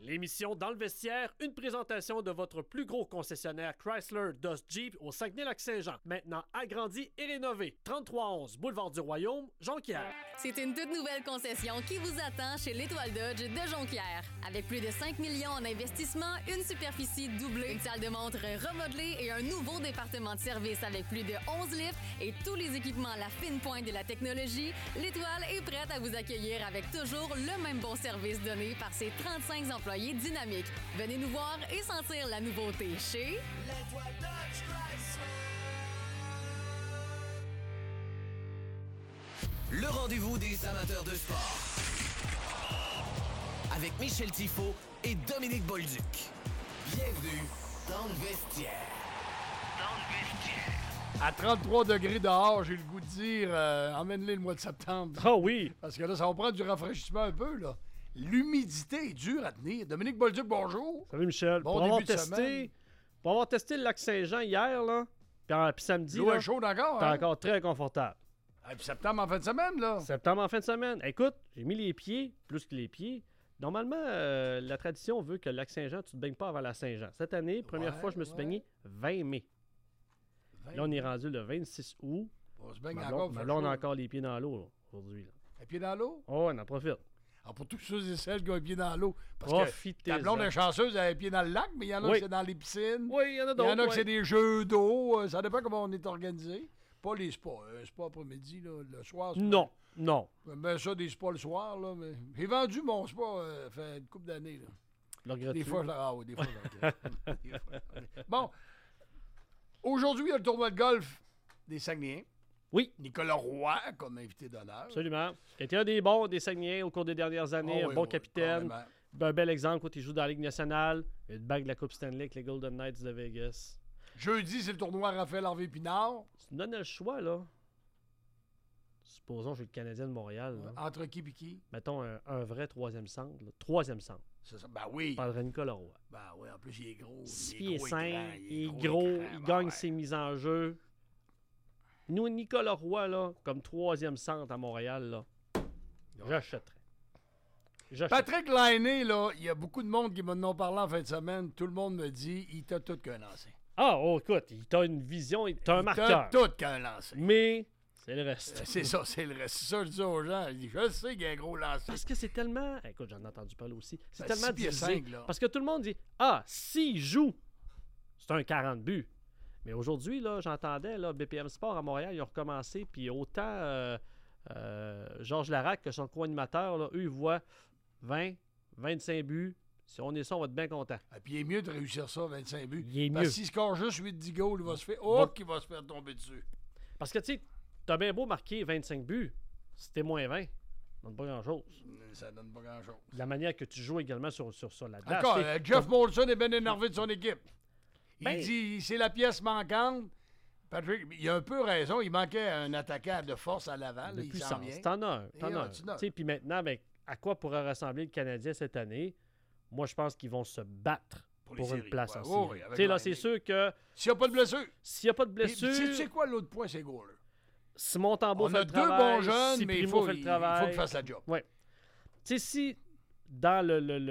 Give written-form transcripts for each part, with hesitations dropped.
L'émission Dans le vestiaire, une présentation de votre plus gros concessionnaire Chrysler, Dodge, Jeep au Saguenay-Lac-Saint-Jean. Maintenant agrandi et rénové. 3311 Boulevard du Royaume, Jonquière. C'est une toute nouvelle concession qui vous attend chez l'Étoile Dodge de Jonquière. Avec plus de 5 millions en investissement, une superficie doublée, une salle de montre remodelée et un nouveau département de service avec plus de 11 lifts et tous les équipements à la fine pointe de la technologie, l'Étoile est prête à vous accueillir avec toujours le même bon service donné par ses 35 employés dynamiques. Venez nous voir et sentir la nouveauté chez l'Étoile Dodge Chrysler. Le rendez-vous des amateurs de sport. Avec Michel Tifo et Dominique Bolduc. Bienvenue dans le vestiaire. À 33 degrés dehors, j'ai le goût de dire emmène-les le mois de septembre. Ah oui! Parce que là, ça va prendre du rafraîchissement un peu, là. L'humidité est dure à tenir. Dominique Bolduc, bonjour. Salut Michel. Bon pour avoir début de semaine. Pour avoir testé le Lac-Saint-Jean hier, là, puis samedi, L'eau là, est chaude encore, t'es hein? encore très confortable. Et puis septembre en fin de semaine, là. Septembre en fin de semaine. Écoute, j'ai mis les pieds, plus que les pieds. Normalement, la tradition veut que le Lac-Saint-Jean, tu te baignes pas avant la Saint-Jean. Cette année, première fois, je me suis baigné 20 mai. Là, on est rendu le 26 août. On se baigne Mais encore. là, on a encore les pieds dans l'eau là, aujourd'hui. Là. Les pieds dans l'eau? Oh, on en profite. Alors, pour tous ceux et celles qui ont les pieds dans l'eau. Parce Profitez-en. que ta blonde est chanceuse, elle a les pieds dans le lac, mais il y en a Oui. qui c'est dans les piscines. Oui, il y en a Il y d'autres. en a que ouais. c'est des jeux d'eau. Ça dépend comment on est organisé. Pas les spas. Un spa après-midi, là, le soir. c'est Non, non. Ben ça, des spas le soir, là. Mais... J'ai vendu mon spa fait une couple d'années, là. Le regret Des fois, je ah oui, des fois, je le regrette. Des fois, je le regrette. Bon. Aujourd'hui, il y a le tournoi de golf des Saguenayens. Oui. Nicolas Roy comme invité d'honneur. Absolument. Il était un des bons des Saguenayens au cours des dernières années. Ah un oui, bon oui, capitaine. carrément. Un bel exemple quand il joue dans la Ligue nationale. Une bague de la Coupe Stanley avec les Golden Knights de Vegas. Jeudi, c'est le tournoi Raphaël Harvey-Pinard. Si tu me donnes le choix, là. Supposons que je suis le Canadien de Montréal. Là. Entre qui et qui? Mettons un vrai troisième centre. Là. Troisième centre. C'est ça. Ben oui. Je parlerais Nicolas Roy. Ben oui, en plus, il est gros. 6 Il pieds est 5, il est gros, gros, écran, il ben gagne ouais. ses mises en jeu. Nous, Nicolas Roy, là, comme troisième centre à Montréal, là, j'achèterais. Patrick Lainé, là, il y a beaucoup de monde qui m'en ont parlé en fin de semaine. Tout le monde me dit, il t'a tout qu'un lancé. Ah, oh, écoute, t'as une vision, t'as un Il marqueur. t'a tout qu'un lancé. Mais c'est le reste. C'est ça, c'est le reste. C'est ça, je dis aux gens. Je dis, je sais qu'il y a un gros lancé. Parce que c'est tellement... Écoute, j'en ai entendu parler aussi. C'est Ben, tellement 6 pieds divisé. 5, là. Parce que tout le monde dit, ah, s'il joue, c'est un 40 buts. Mais aujourd'hui, là, j'entendais, là, BPM Sport à Montréal, ils ont recommencé, puis autant Georges Larac que son co-animateur, là, eux, ils voient 20, 25 buts. Si on est ça, on va être bien content. Et puis il est mieux de réussir ça, 25 buts. Il est Parce mieux. que s'il score juste 8-10 goals, il va se faire... Bon. qu'il va se faire tomber dessus. Parce que, tu sais, t'as bien beau marquer 25 buts, si t'es moins 20, ça donne pas grand-chose. Ça donne pas grand-chose. De la manière que tu joues également sur la glace. Encore, t'sais, Jeff Molson est bien énervé de son équipe. Il Ben- dit, c'est la pièce manquante. Patrick, il a un peu raison. Il manquait un attaquant de force à Laval. de Il s'en puissance. vient. T'en as un. Et T'en as là, un. tu n'as. Tu sais, puis maintenant, avec à quoi pourrait ressembler le Canadien cette année, moi, je pense qu'ils vont se battre Pour pour les une séries. place Ouais, en ouais, série. ouais, avec Tu sais, là, Lainé. c'est sûr que S'il n'y a pas de blessure. s'il n'y a pas de Et blessure, tu sais quoi, l'autre point, c'est goaler. Simon Tambo On fait a le deux travail, bons jeunes, si mais il Primo faut fait le qu'il travail. fasse la job. Ouais. Tu sais, si dans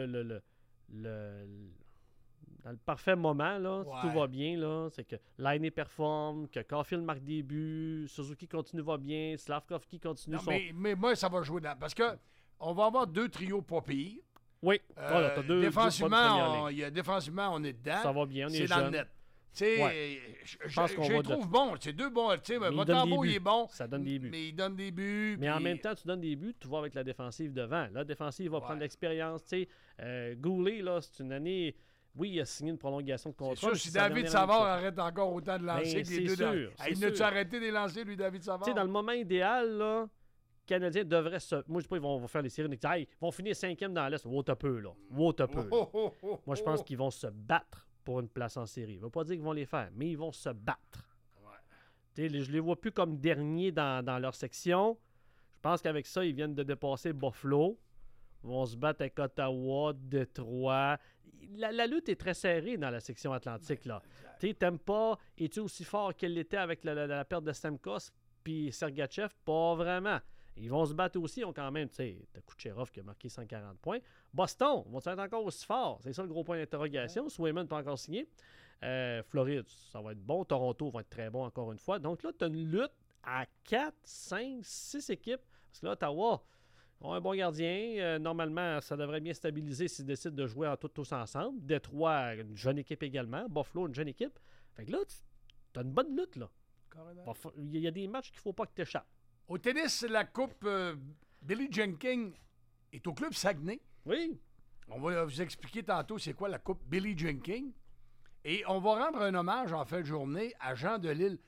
dans le parfait moment, là, si Ouais. tout va bien, là, c'est que Lainé performe, que Caulfield marque des buts, Suzuki continue va bien, Slavkovski continue Non, son... mais moi, ça va jouer dans... Parce que on va avoir deux trios pas pires. Oui, voilà, t'as deux défensivement, bonnes premières lignes. défensivement, on est dedans. Ça va bien, on est C'est dans le jeune. net. Tu sais, Ouais. je pense qu'on les va trouve bons. C'est deux bons. Tu sais, Mais il donne Montembeau, des il est buts. bon. Ça donne des buts. Mais il donne des buts. Mais en puis- même temps, tu donnes des buts, tu vois avec la défensive devant. La défensive va Ouais. prendre l'expérience. Tu sais, Goulet, là, c'est une année... Oui, il a signé une prolongation de C'est contrat. sûr, mais si c'est sa David dernière Savard année de arrête encore autant de lancer Ben, que les c'est deux sûr, derniers. c'est Il n'a-tu sûr. arrêté de les lancer, lui, David Savard? Tu sais, dans le moment idéal, là, les Canadiens devraient se... Moi, je dis pas ils vont faire les séries. Ils vont finir 5e dans l'Est. Wow, t'as peu, là. Wow, t'as peu. Oh, oh, oh, Moi, je pense qu'ils vont se battre pour une place en série. Je ne veut pas dire qu'ils vont les faire, mais ils vont se battre. Ouais. Tu sais, je les vois plus comme derniers dans leur section. Je pense qu'avec ça, ils viennent de dépasser Buffalo. Ils vont se battre avec Ottawa, Détroit. La lutte est très serrée dans la section atlantique, là. Tu sais, Tampa, es-tu aussi fort qu'elle l'était avec la perte de Stamkos puis Sergachev? Pas vraiment. Ils vont se battre aussi. Ils ont quand même, tu sais, t'as Kucherov qui a marqué 140 points. Boston, vont-ils être encore aussi forts? C'est ça le gros point d'interrogation. Swayman n'a pas encore signé. Floride, ça va être bon. Toronto va être très bon encore une fois. Donc là, tu as une lutte à 4, 5, 6 équipes. Parce que là, Ottawa ont un bon gardien. Normalement, ça devrait bien stabiliser s'ils décident de jouer tous ensemble. Détroit, une jeune équipe également. Buffalo, une jeune équipe. Fait que là, tu as une bonne lutte, là. Il y a des matchs qu'il ne faut pas que tu échappes. Au tennis, la coupe Billie Jean King est au club Saguenay. Oui. On va vous expliquer tantôt c'est quoi la coupe Billie Jean King. Et on va rendre un hommage en fin de journée à Jean Delisle.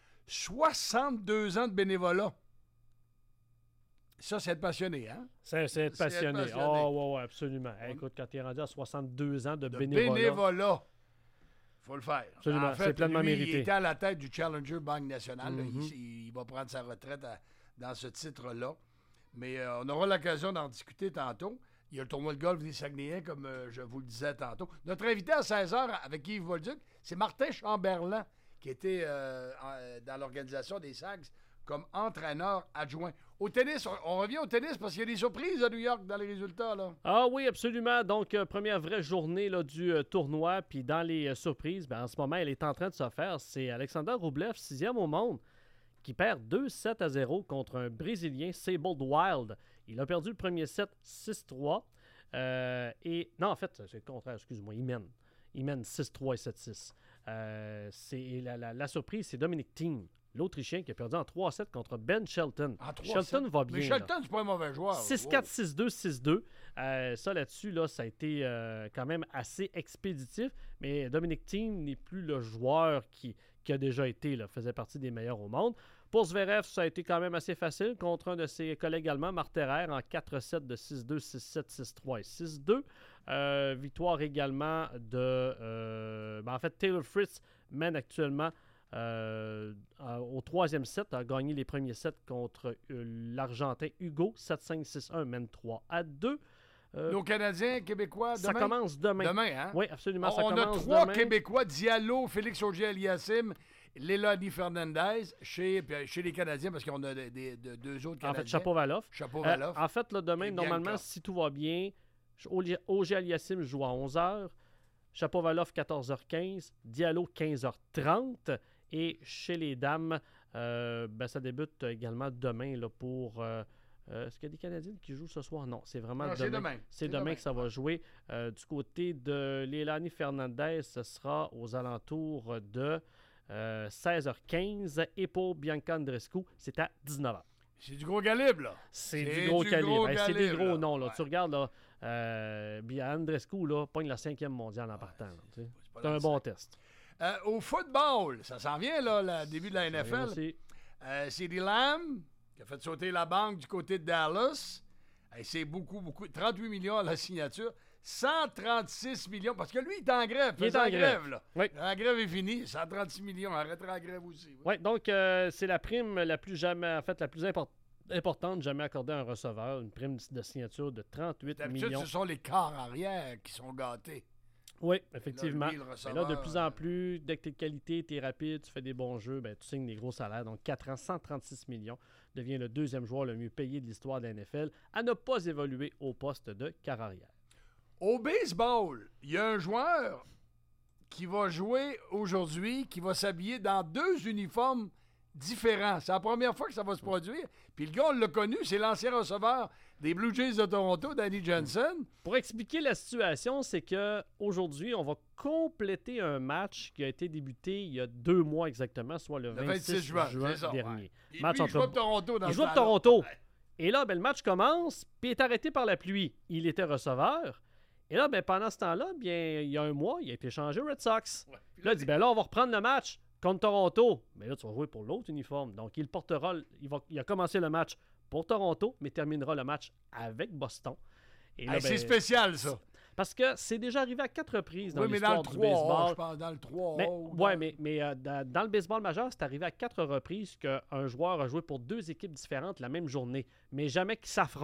62 ans de bénévolat. Ça, c'est être passionné, hein? C'est être passionné. Oh, ouais, absolument. Écoute, quand tu es rendu à 62 ans de bénévolat. Faut le faire. Absolument, en fait, c'est pleinement lui, mérité. Il était à la tête du Challenger Banque Nationale. Là. Il va prendre sa retraite dans ce titre-là. Mais on aura l'occasion d'en discuter tantôt. Il y a le tournoi de golf des Saguenayens, comme je vous le disais tantôt. Notre invité à 16h avec Yves Bolduc, c'est Martin Chamberlain, qui était dans l'organisation des Sags comme entraîneur adjoint. Au tennis, on revient au tennis parce qu'il y a des surprises à New York dans les résultats, là. Ah oui, absolument. Donc, première vraie journée là, du tournoi. Puis dans les surprises, en ce moment, elle est en train de se faire. C'est Alexander Rublev, 6e au monde, qui perd 2-7-0 contre un Brésilien, Sable Wild. Il a perdu le premier set 6-3. Non, en fait, c'est le contraire, excuse-moi, il mène. Il mène 6-3 et 7-6. La surprise, c'est Dominic Thiem, l'Autrichien qui a perdu en 3-7 contre Ben Shelton. Shelton va bien. Mais Shelton, c'est pas un mauvais joueur. 6-4, 6-2, 6-2. Ça, là-dessus, là, ça a été quand même assez expéditif. Mais Dominic Thiem n'est plus le joueur qui a déjà été, là, faisait partie des meilleurs au monde. Pour Zverev, ça a été quand même assez facile contre un de ses collègues allemands, Marterer, en 4-7 de 6-2, 6-7, 6-3 et 6-2. Victoire également de... en fait, Taylor Fritz mène actuellement au troisième set, a gagné les premiers sets contre l'Argentin Hugo, 7-5, 6-1, mène 3-2. Nos Canadiens, Québécois, demain? Ça commence demain. Demain, hein? Oui, absolument, ça on commence a 3 demain. Québécois, Diallo, Félix Auger-Aliassime, Lelani Fernandez, chez les Canadiens, parce qu'on a deux autres Canadiens. En fait, Shapovalov. Shapovalov. En fait, là, demain, Et normalement, Bianca. si tout va bien, Auger-Aliassime joue à 11h, Shapovalov 14h15, Diallo 15h30, et chez les dames, ça débute également demain là, pour... est-ce qu'il y a des Canadiennes qui jouent ce soir? Non, c'est vraiment Non, demain. C'est demain que ça va jouer. Du côté de Lelani Fernandez, ce sera aux alentours de 16h15. Et pour Bianca Andreescu, c'est à 19h. C'est du gros calibre, là. C'est du gros calibre. C'est des gros là. noms. Là. Ouais. Tu regardes, là, Andreescu là, pogne la 5e mondiale en partant. Là, pas c'est un bon test. Au football, ça s'en vient, là, le début de la NFL. Aussi. CeeDee Lamb, qui a fait sauter la banque du côté de Dallas. C'est beaucoup. 38 millions à la signature. 136 millions, parce que lui, il est en grève. Il est en grève, là. Oui. La grève est finie. 136 millions. Arrêtera la grève aussi. Oui. Oui, donc c'est la prime la plus importante jamais accordée à un receveur. Une prime de signature de 38 D'habitude, millions. ce sont les corps arrière qui sont gâtés. Oui, effectivement. Là, lui, le Mais receveur, là, de plus en plus, dès que tu es de qualité, tu es rapide, tu fais des bons jeux, tu signes des gros salaires. Donc, 4 ans, 136 millions, devient le deuxième joueur le mieux payé de l'histoire de la NFL à ne pas évoluer au poste de quart arrière. Au baseball, il y a un joueur qui va jouer aujourd'hui, qui va s'habiller dans 2 uniformes différents. C'est la première fois que ça va se produire. Puis le gars, on l'a connu, c'est l'ancien receveur des Blue Jays de Toronto, Danny Johnson. Pour expliquer la situation, c'est qu'aujourd'hui, on va compléter un match qui a été débuté il y a 2 mois exactement, soit le 26 juin c'est ça, dernier. ouais. Et Match lui, il entre- joue de Toronto dans Il ce joue de temps-là. Toronto. Ouais. Et là, le match commence, puis il est arrêté par la pluie. Il était receveur. Et là, pendant ce temps-là, il y a 1 mois, il a été échangé au Red Sox. Ouais. Puis Là, il dit, là, on va reprendre le match contre Toronto. Mais là, tu vas jouer pour l'autre uniforme. Donc, il portera, il a commencé le match pour Toronto, mais terminera le match avec Boston. Et là, C'est spécial, ça. parce que c'est déjà arrivé à 4 reprises dans Oui, mais dans l'histoire le du 3A, baseball. je pense, dans le 3A. Mais, ou ouais, dans- mais dans le baseball majeur, c'est arrivé à 4 reprises qu'un joueur a joué pour 2 équipes différentes la même journée, mais jamais qu'ils s'affrontent.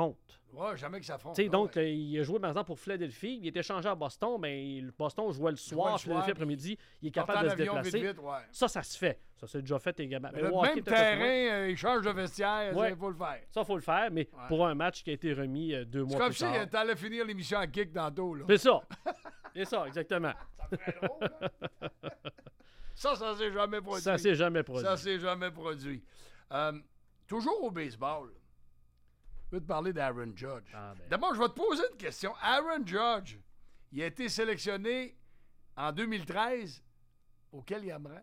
Ouais, jamais que ça fond. Tu sais, donc, il a joué, par exemple, pour Philadelphie. Il était changé à Boston, mais Boston jouait le soir, Philadelphie après-midi. Il est capable de se déplacer. Vite, ouais. Ça se fait. Ça s'est déjà fait également. Le au hockey, même peut-être moins. terrain, il change de vestiaire, Ouais. il faut le faire. Ça, il faut le faire, mais pour un match qui a été remis 2 mois C'est comme plus si tard. t'allais finir l'émission en kick tantôt. Là. C'est ça. C'est ça, exactement. Ça ferait drôle, là. Ça s'est jamais produit. Ça s'est jamais produit. Ça s'est jamais produit. Toujours au baseball, je veux te parler d'Aaron Judge. Ah, ben. D'abord, je vais te poser une question. Aaron Judge, il a été sélectionné en 2013. Auquel il aimerait?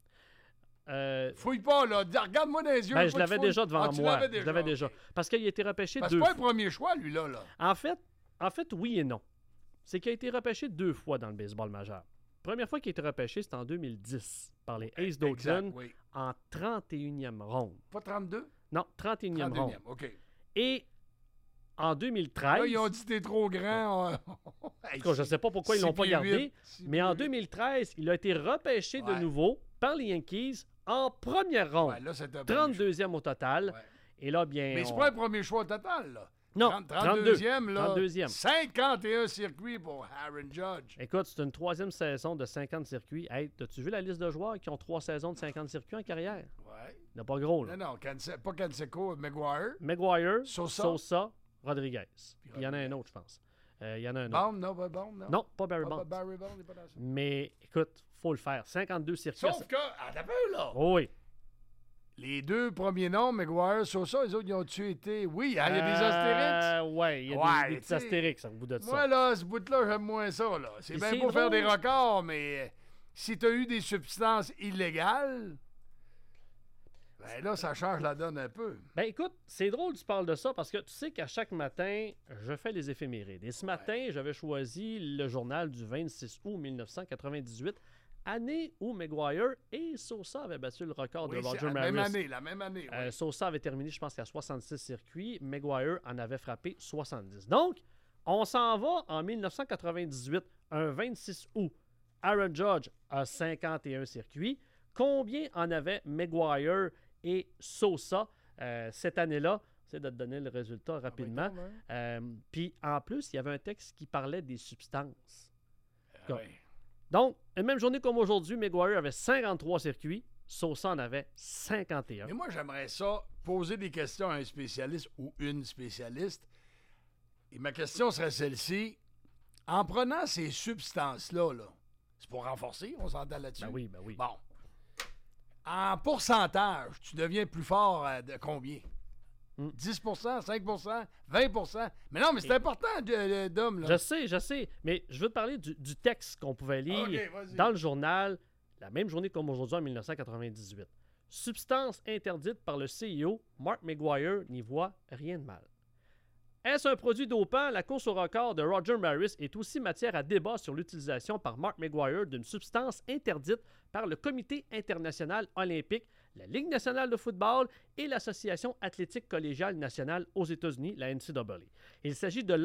Fouille pas, là. Regarde-moi dans les yeux. Ben, faut je l'avais que tu déjà fouilles. devant Tu moi. l'avais Je l'avais déjà. ok. Parce qu'il a été repêché Parce 2 que c'est pas fois. un premier choix, lui, là. En fait, oui et non. C'est qu'il a été repêché 2 fois dans le baseball majeur. Première fois qu'il a été repêché, c'était en 2010 par les Aces Exact, d'Oakland oui. en 31e ronde. Pas 32? Non, 31e ronde. 31e, OK. Et en 2013, Là, ils ont dit t'es trop grand. en tout cas, je ne sais pas pourquoi ils ne l'ont pas gardé, mais en 2013, il a été repêché de Ouais. nouveau par les Yankees en première ronde. Ouais, là, c'était un premier 32e au total. choix. Ouais. Et là, bien. Mais c'est on- pas un premier choix au total, là. Non, 32e, là. 32e. 51 circuits pour Aaron Judge. Écoute, c'est une 3e saison de 50 circuits. Hey, as-tu vu la liste de joueurs qui ont 3 saisons de 50 circuits en carrière? Ouais. Il n'y en a pas gros, là. Non, pas Canseco, Maguire. Maguire, Sosa. Sosa, Rodriguez. Puis il y en a un autre, je pense. Il y en a un autre. Bond, non, pas Bond, non. Non, pas Barry Pas Bonds. Barry Bond, il est pas dans ça. Mais écoute, faut le faire. 52 circuits. Sauf que, à peu, là. Oh oui. Les deux premiers noms, Maguire, Sosa, les autres, ils ont-tu été. Oui, il y a des astérix. Oui, il y a Ouais, des petits t'sais, astérix au bout de ça. Moi, là, ce bout-là, j'aime moins ça, là. C'est Et bien c'est beau faire drôle. des records, mais si tu as eu des substances illégales, ben là, ça change la donne un peu. Ben écoute, c'est drôle que tu parles de ça parce que tu sais qu'à chaque matin, je fais les éphémérides. Et ce matin, j'avais choisi le journal du 26 août 1998, année où Maguire et Sosa avaient battu le record Oui, de c'est Roger la même Maris. année, la même année. oui. Sosa avait terminé, je pense, qu'à 66 circuits. Maguire en avait frappé 70. Donc, on s'en va en 1998, un 26 août. Aaron Judge a 51 circuits. Combien en avait Maguire et Sosa cette année-là? J'essaie de te donner le résultat rapidement. Puis, en plus, il y avait un texte qui parlait des substances. Ouais. Donc, une même journée comme aujourd'hui, Maguire avait 53 circuits. Sosa en avait 51. Mais moi, j'aimerais ça, poser des questions à un spécialiste ou une spécialiste. Et ma question serait celle-ci. En prenant ces substances-là, là, c'est pour renforcer, on s'entend là-dessus? Ben oui, ben oui. Bon. En pourcentage, tu deviens plus fort de combien? 10 5 20 Mais non, mais c'est important, Dom. Là. Je sais, mais je veux te parler du texte qu'on pouvait lire Ok, vas-y. dans le journal la même journée comme aujourd'hui en 1998. Substance interdite par le CIO, Mark Maguire n'y voit rien de mal. Est-ce un produit dopant? La course au record de Roger Maris est aussi matière à débat sur l'utilisation par Mark Maguire d'une substance interdite par le Comité international olympique, la Ligue nationale de football et l'Association athlétique collégiale nationale aux États-Unis, la NCAA. Il s'agit de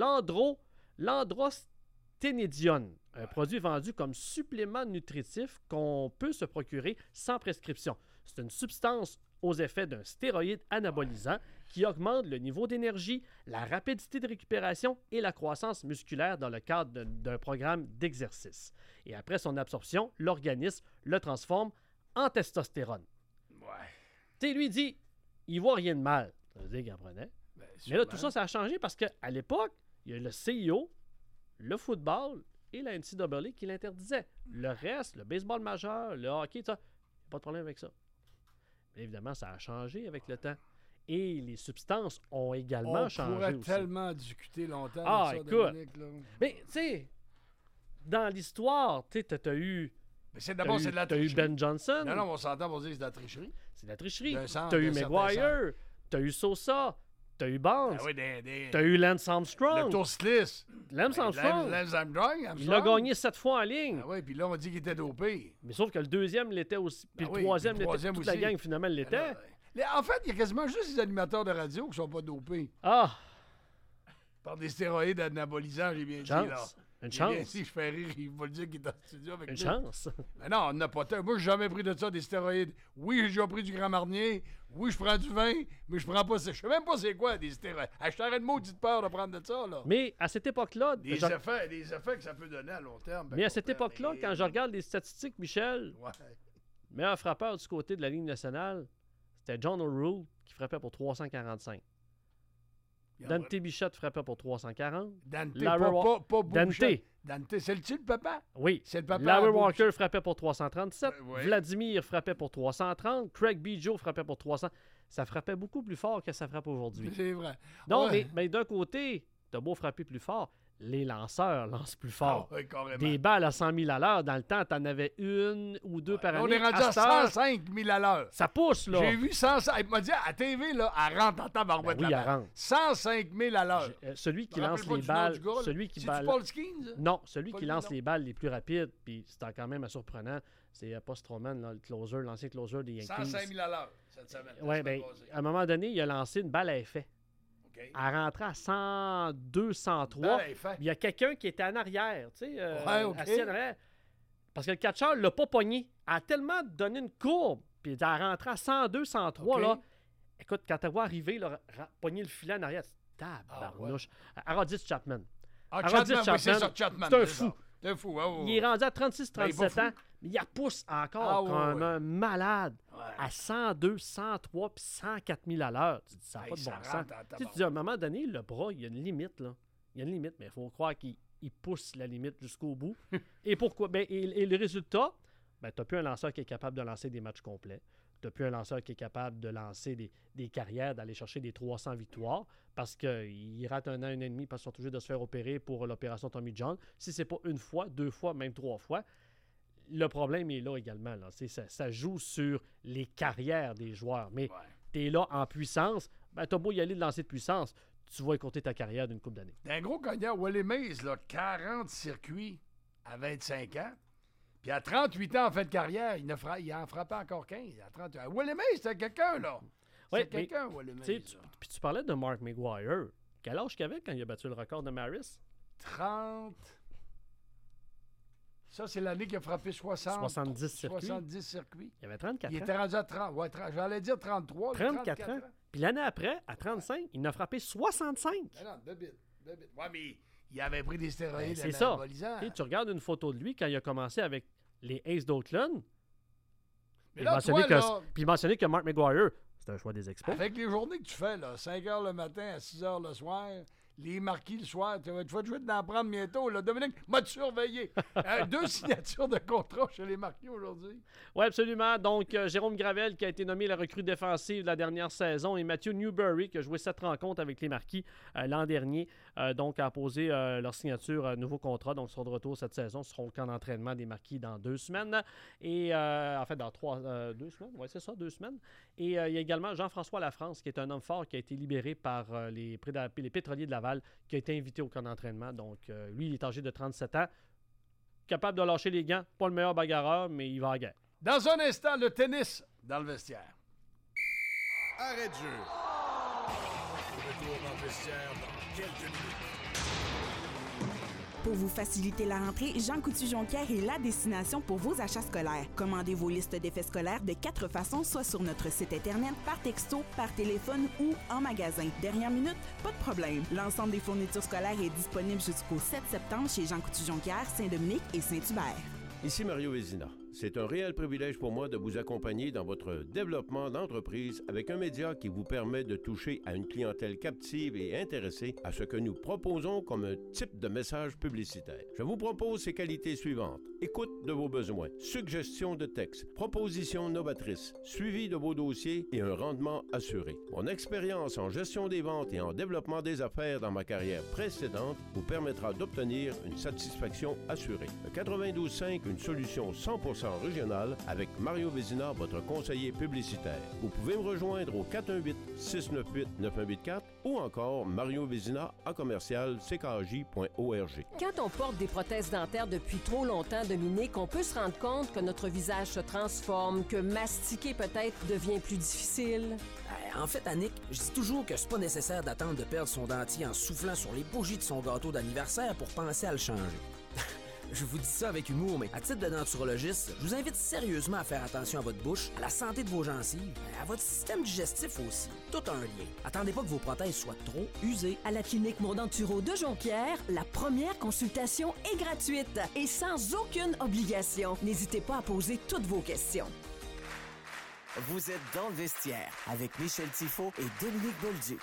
l'androsténédione, un produit vendu comme supplément nutritif qu'on peut se procurer sans prescription. C'est une substance aux effets d'un stéroïde anabolisant qui augmente le niveau d'énergie, la rapidité de récupération et la croissance musculaire dans le cadre d'un programme d'exercice. Et après son absorption, l'organisme le transforme en testostérone. Ouais. Tu sais, lui dit, il voit rien de mal. Ça veut dire qu'il en prenait. Ben, Mais là, sûrement. tout ça, ça a changé parce qu'à l'époque, il y a le CIO, le football et la NCAA qui l'interdisaient. Le reste, le baseball majeur, le hockey, ça, pas de problème avec ça. Mais évidemment, ça a changé avec le temps. Et les substances ont également On changé pourrait aussi. tellement discuter longtemps Ah, de ça, écoute. Dominique, là. Mais, tu sais, dans l'histoire, tu sais, t'as eu... Mais d'abord, c'est de la T'as eu tricherie. Ben Johnson. Non, non, on s'entend pour dire que c'est de la tricherie. C'est de la tricherie. D'un sens- T'as eu d'un certain Maguire. T'as eu Sosa. T'as eu Bonds. Ah oui, des... T'as eu Lance Le Armstrong. tour cycliste. Lance Armstrong. Lance Armstrong. Il l'a gagné 7 fois en ligne. Ah oui, puis là, on dit qu'il était dopé. Mais sauf que le deuxième l'était aussi. Puis Ben le oui, troisième puis le l'était. troisième Toute la aussi. gang, finalement, l'était. En fait, il y a quasiment juste les animateurs de radio qui sont pas dopés. Ah, Par des stéroïdes anabolisants, j'ai bien dit, là. chance. Une chance. Si je fais rire, il va le dire qu'il est en studio avec Une nous. chance. Mais non, on n'a pas tant. Moi, j'ai jamais pris de ça, des stéroïdes. Oui, j'ai déjà pris du Grand Marnier. Oui, je prends du vin, mais je prends pas ça. Je sais même pas c'est quoi, des stéroïdes. Je t'arrête de maudite peur de prendre de ça, là. Mais à cette époque-là... Des effets que ça peut donner à long terme. ben, Mais à cette comprends, époque-là, mais- quand je regarde les statistiques, Michel, Ouais. meilleur frappeur du côté de la Ligue nationale, c'était John O'Rourke qui frappait pour 345. Dante Bichette frappait pour 340. Dante, Larry pas Dante. Bouchard. Dante, c'est le papa? Oui. C'est le papa. Larry à Bouchard. Walker frappait pour 337. Oui. Vladimir frappait pour 330. Craig Biggio frappait pour 300. Ça frappait beaucoup plus fort que ça frappe aujourd'hui. C'est vrai. Non, Ouais. mais d'un côté, t'as beau frapper plus fort, les lanceurs lancent plus fort. Ah, ouais, carrément. Des balles à 100 000 à l'heure, dans le temps, t'en avais une ou deux par année. On est rendu à cette heure, 105 000 à l'heure. Ça pousse, là. J'ai vu 105. Il m'a dit, à TV, là, elle rentre en tabarouette. Ben oui, là-bas. elle rentre. 105 000 à l'heure. Celui qui Je me lance rappelle pas les du nom balles, du gars, là. celui qui C'est-tu balle... Paul Skeens, ça? Non, celui Pas qui lui, lance non. les balles les plus rapides, puis c'est quand même surprenant, c'est pas Stroman, là, le closer, l'ancien closer des Yankees. 105 000 à l'heure cette semaine. Oui, la bien, semaine passée. à un moment donné, il a lancé une balle à effet. OK. Elle rentrait à 102, 103. Balle à effet. Il y a quelqu'un qui était en arrière, tu sais, Ouais, OK. assis en arrière. Parce que le catcheur ne l'a pas pogné. Elle a tellement donné une courbe, puis elle rentré à 102, 103, OK. là. Écoute, quand elle voit arriver, là, pogner le filet en arrière, c'est tabarnouche. Arodis Chapman. Ah, Arodis Chapman, oui, c'est Chapman, ça, Chapman. c'est un ça. fou. C'est un fou, ouais, ouais, Il est ouais. rendu à 36, Ben, il est pas 37 ans, fou. mais il pousse encore Ah, ouais, comme ouais. un malade. Ouais. À 102, 103 puis 104 000 à l'heure. Tu dis, ça n'a Hey, pas de ça bon sens. rentre en Tu sais, tu tabarouette. dis, à un moment donné, le bras, il y a une limite, là. Il y a une limite, mais il faut croire qu'il pousse la limite jusqu'au bout. Et pourquoi? Ben, et le résultat, ben, tu n'as plus un lanceur qui est capable de lancer des matchs complets. Tu n'as plus un lanceur qui est capable de lancer des carrières, d'aller chercher des 300 victoires parce qu'il rate un an, un an et demi parce qu'ils sont obligés de se faire opérer pour l'opération Tommy John. Si ce n'est pas une fois, deux fois, même trois fois, le problème est là également. Là. Ça joue sur les carrières des joueurs. Mais Ouais. tu es là en puissance, ben, tu as beau y aller de lancer de puissance, tu vas écourter ta carrière d'une couple d'années. Un gros cognard, Wally Mays, là, 40 circuits à 25 ans. Puis à 38 ans en fin de carrière, il en frappait encore 15. À 38 ans. Wally Mays, c'était quelqu'un, là. Ouais, C'est quelqu'un, Wally Tu sais, Mays. là. Puis tu parlais de Mark McGuire. Quel âge qu'il avait quand il a battu le record de Maris? 30. Ça, c'est l'année qu'il a frappé 70 circuits. 70 circuits. Il avait 34 Il ans. était rendu à 30. Ouais, j'allais dire 33. 34 ans. Puis l'année après, à 35, il en a frappé 65. Mais non, bébite. Ouais, mais il avait pris des stéroïdes. Ben, c'est ça. anabolisants. Tu sais, tu regardes une photo de lui quand il a commencé avec les Aces d'Oakland. Mais Il là, mentionnait toi, là, puis il mentionnait que Mark McGuire, c'était un choix des Expos. avec les journées que tu fais, là, 5 h le matin à 6 h le soir, les marquis le soir, tu vas jouer d'en prendre bientôt. Là. Dominique, m'a surveillé. 2 signatures de contrat chez les marquis aujourd'hui. Oui, absolument. Donc, Jérôme Gravel, qui a été nommé la recrue défensive de la dernière saison, et Matthew Newberry, qui a joué 7 rencontres avec les Marquis l'an dernier, donc a posé leur signature nouveau contrat. Donc, ils seront de retour cette saison. Ils seront au camp d'entraînement des Marquis dans 2 semaines. Et, en fait, dans 2 semaines. Oui, c'est ça, 2 semaines. Et il y a également Jean-François Lafrance, qui est un homme fort, qui a été libéré par les pétroliers de Laval, qui a été invité au camp d'entraînement. Donc, lui, il est âgé de 37 ans. Capable de lâcher les gants. Pas le meilleur bagarreur, mais il va à la guerre. Dans un instant, le tennis dans le vestiaire. Arrêt de jeu. Retour dans le vestiaire dans quelques minutes. Pour vous faciliter la rentrée, Jean Coutu-Jonquière est la destination pour vos achats scolaires. Commandez vos listes d'effets scolaires de 4 façons, soit sur notre site Internet, par texto, par téléphone ou en magasin. Dernière minute, pas de problème. L'ensemble des fournitures scolaires est disponible jusqu'au 7 septembre chez Jean Coutu-Jonquière, Saint-Dominique et Saint-Hubert. Ici Mario Vézina. C'est un réel privilège pour moi de vous accompagner dans votre développement d'entreprise avec un média qui vous permet de toucher à une clientèle captive et intéressée à ce que nous proposons comme un type de message publicitaire. Je vous propose ces qualités suivantes. Écoute de vos besoins, suggestion de texte, propositions novatrices, suivi de vos dossiers et un rendement assuré. Mon expérience en gestion des ventes et en développement des affaires dans ma carrière précédente vous permettra d'obtenir une satisfaction assurée. Le 92.5, une solution 100% régionale avec Mario Vézina, votre conseiller publicitaire. Vous pouvez me rejoindre au 418-698-9184 ou encore mariovézina@ckiorg.org. Quand on porte des prothèses dentaires depuis trop longtemps, Dominique, on peut se rendre compte que notre visage se transforme, que mastiquer peut-être devient plus difficile. En fait, Annick, je dis toujours que c'est pas nécessaire d'attendre de perdre son dentier en soufflant sur les bougies de son gâteau d'anniversaire pour penser à le changer. je vous dis ça avec humour, mais à titre de denturologiste, je vous invite sérieusement à faire attention à votre bouche, à la santé de vos gencives, à votre système digestif aussi. Tout a un lien. Attendez pas que vos prothèses soient trop usées. À la clinique Mondanturo de Jonquière, la première consultation est gratuite et sans aucune obligation. N'hésitez pas à poser toutes vos questions. Vous êtes dans le vestiaire avec Michel Tifo et Dominique Bolduc.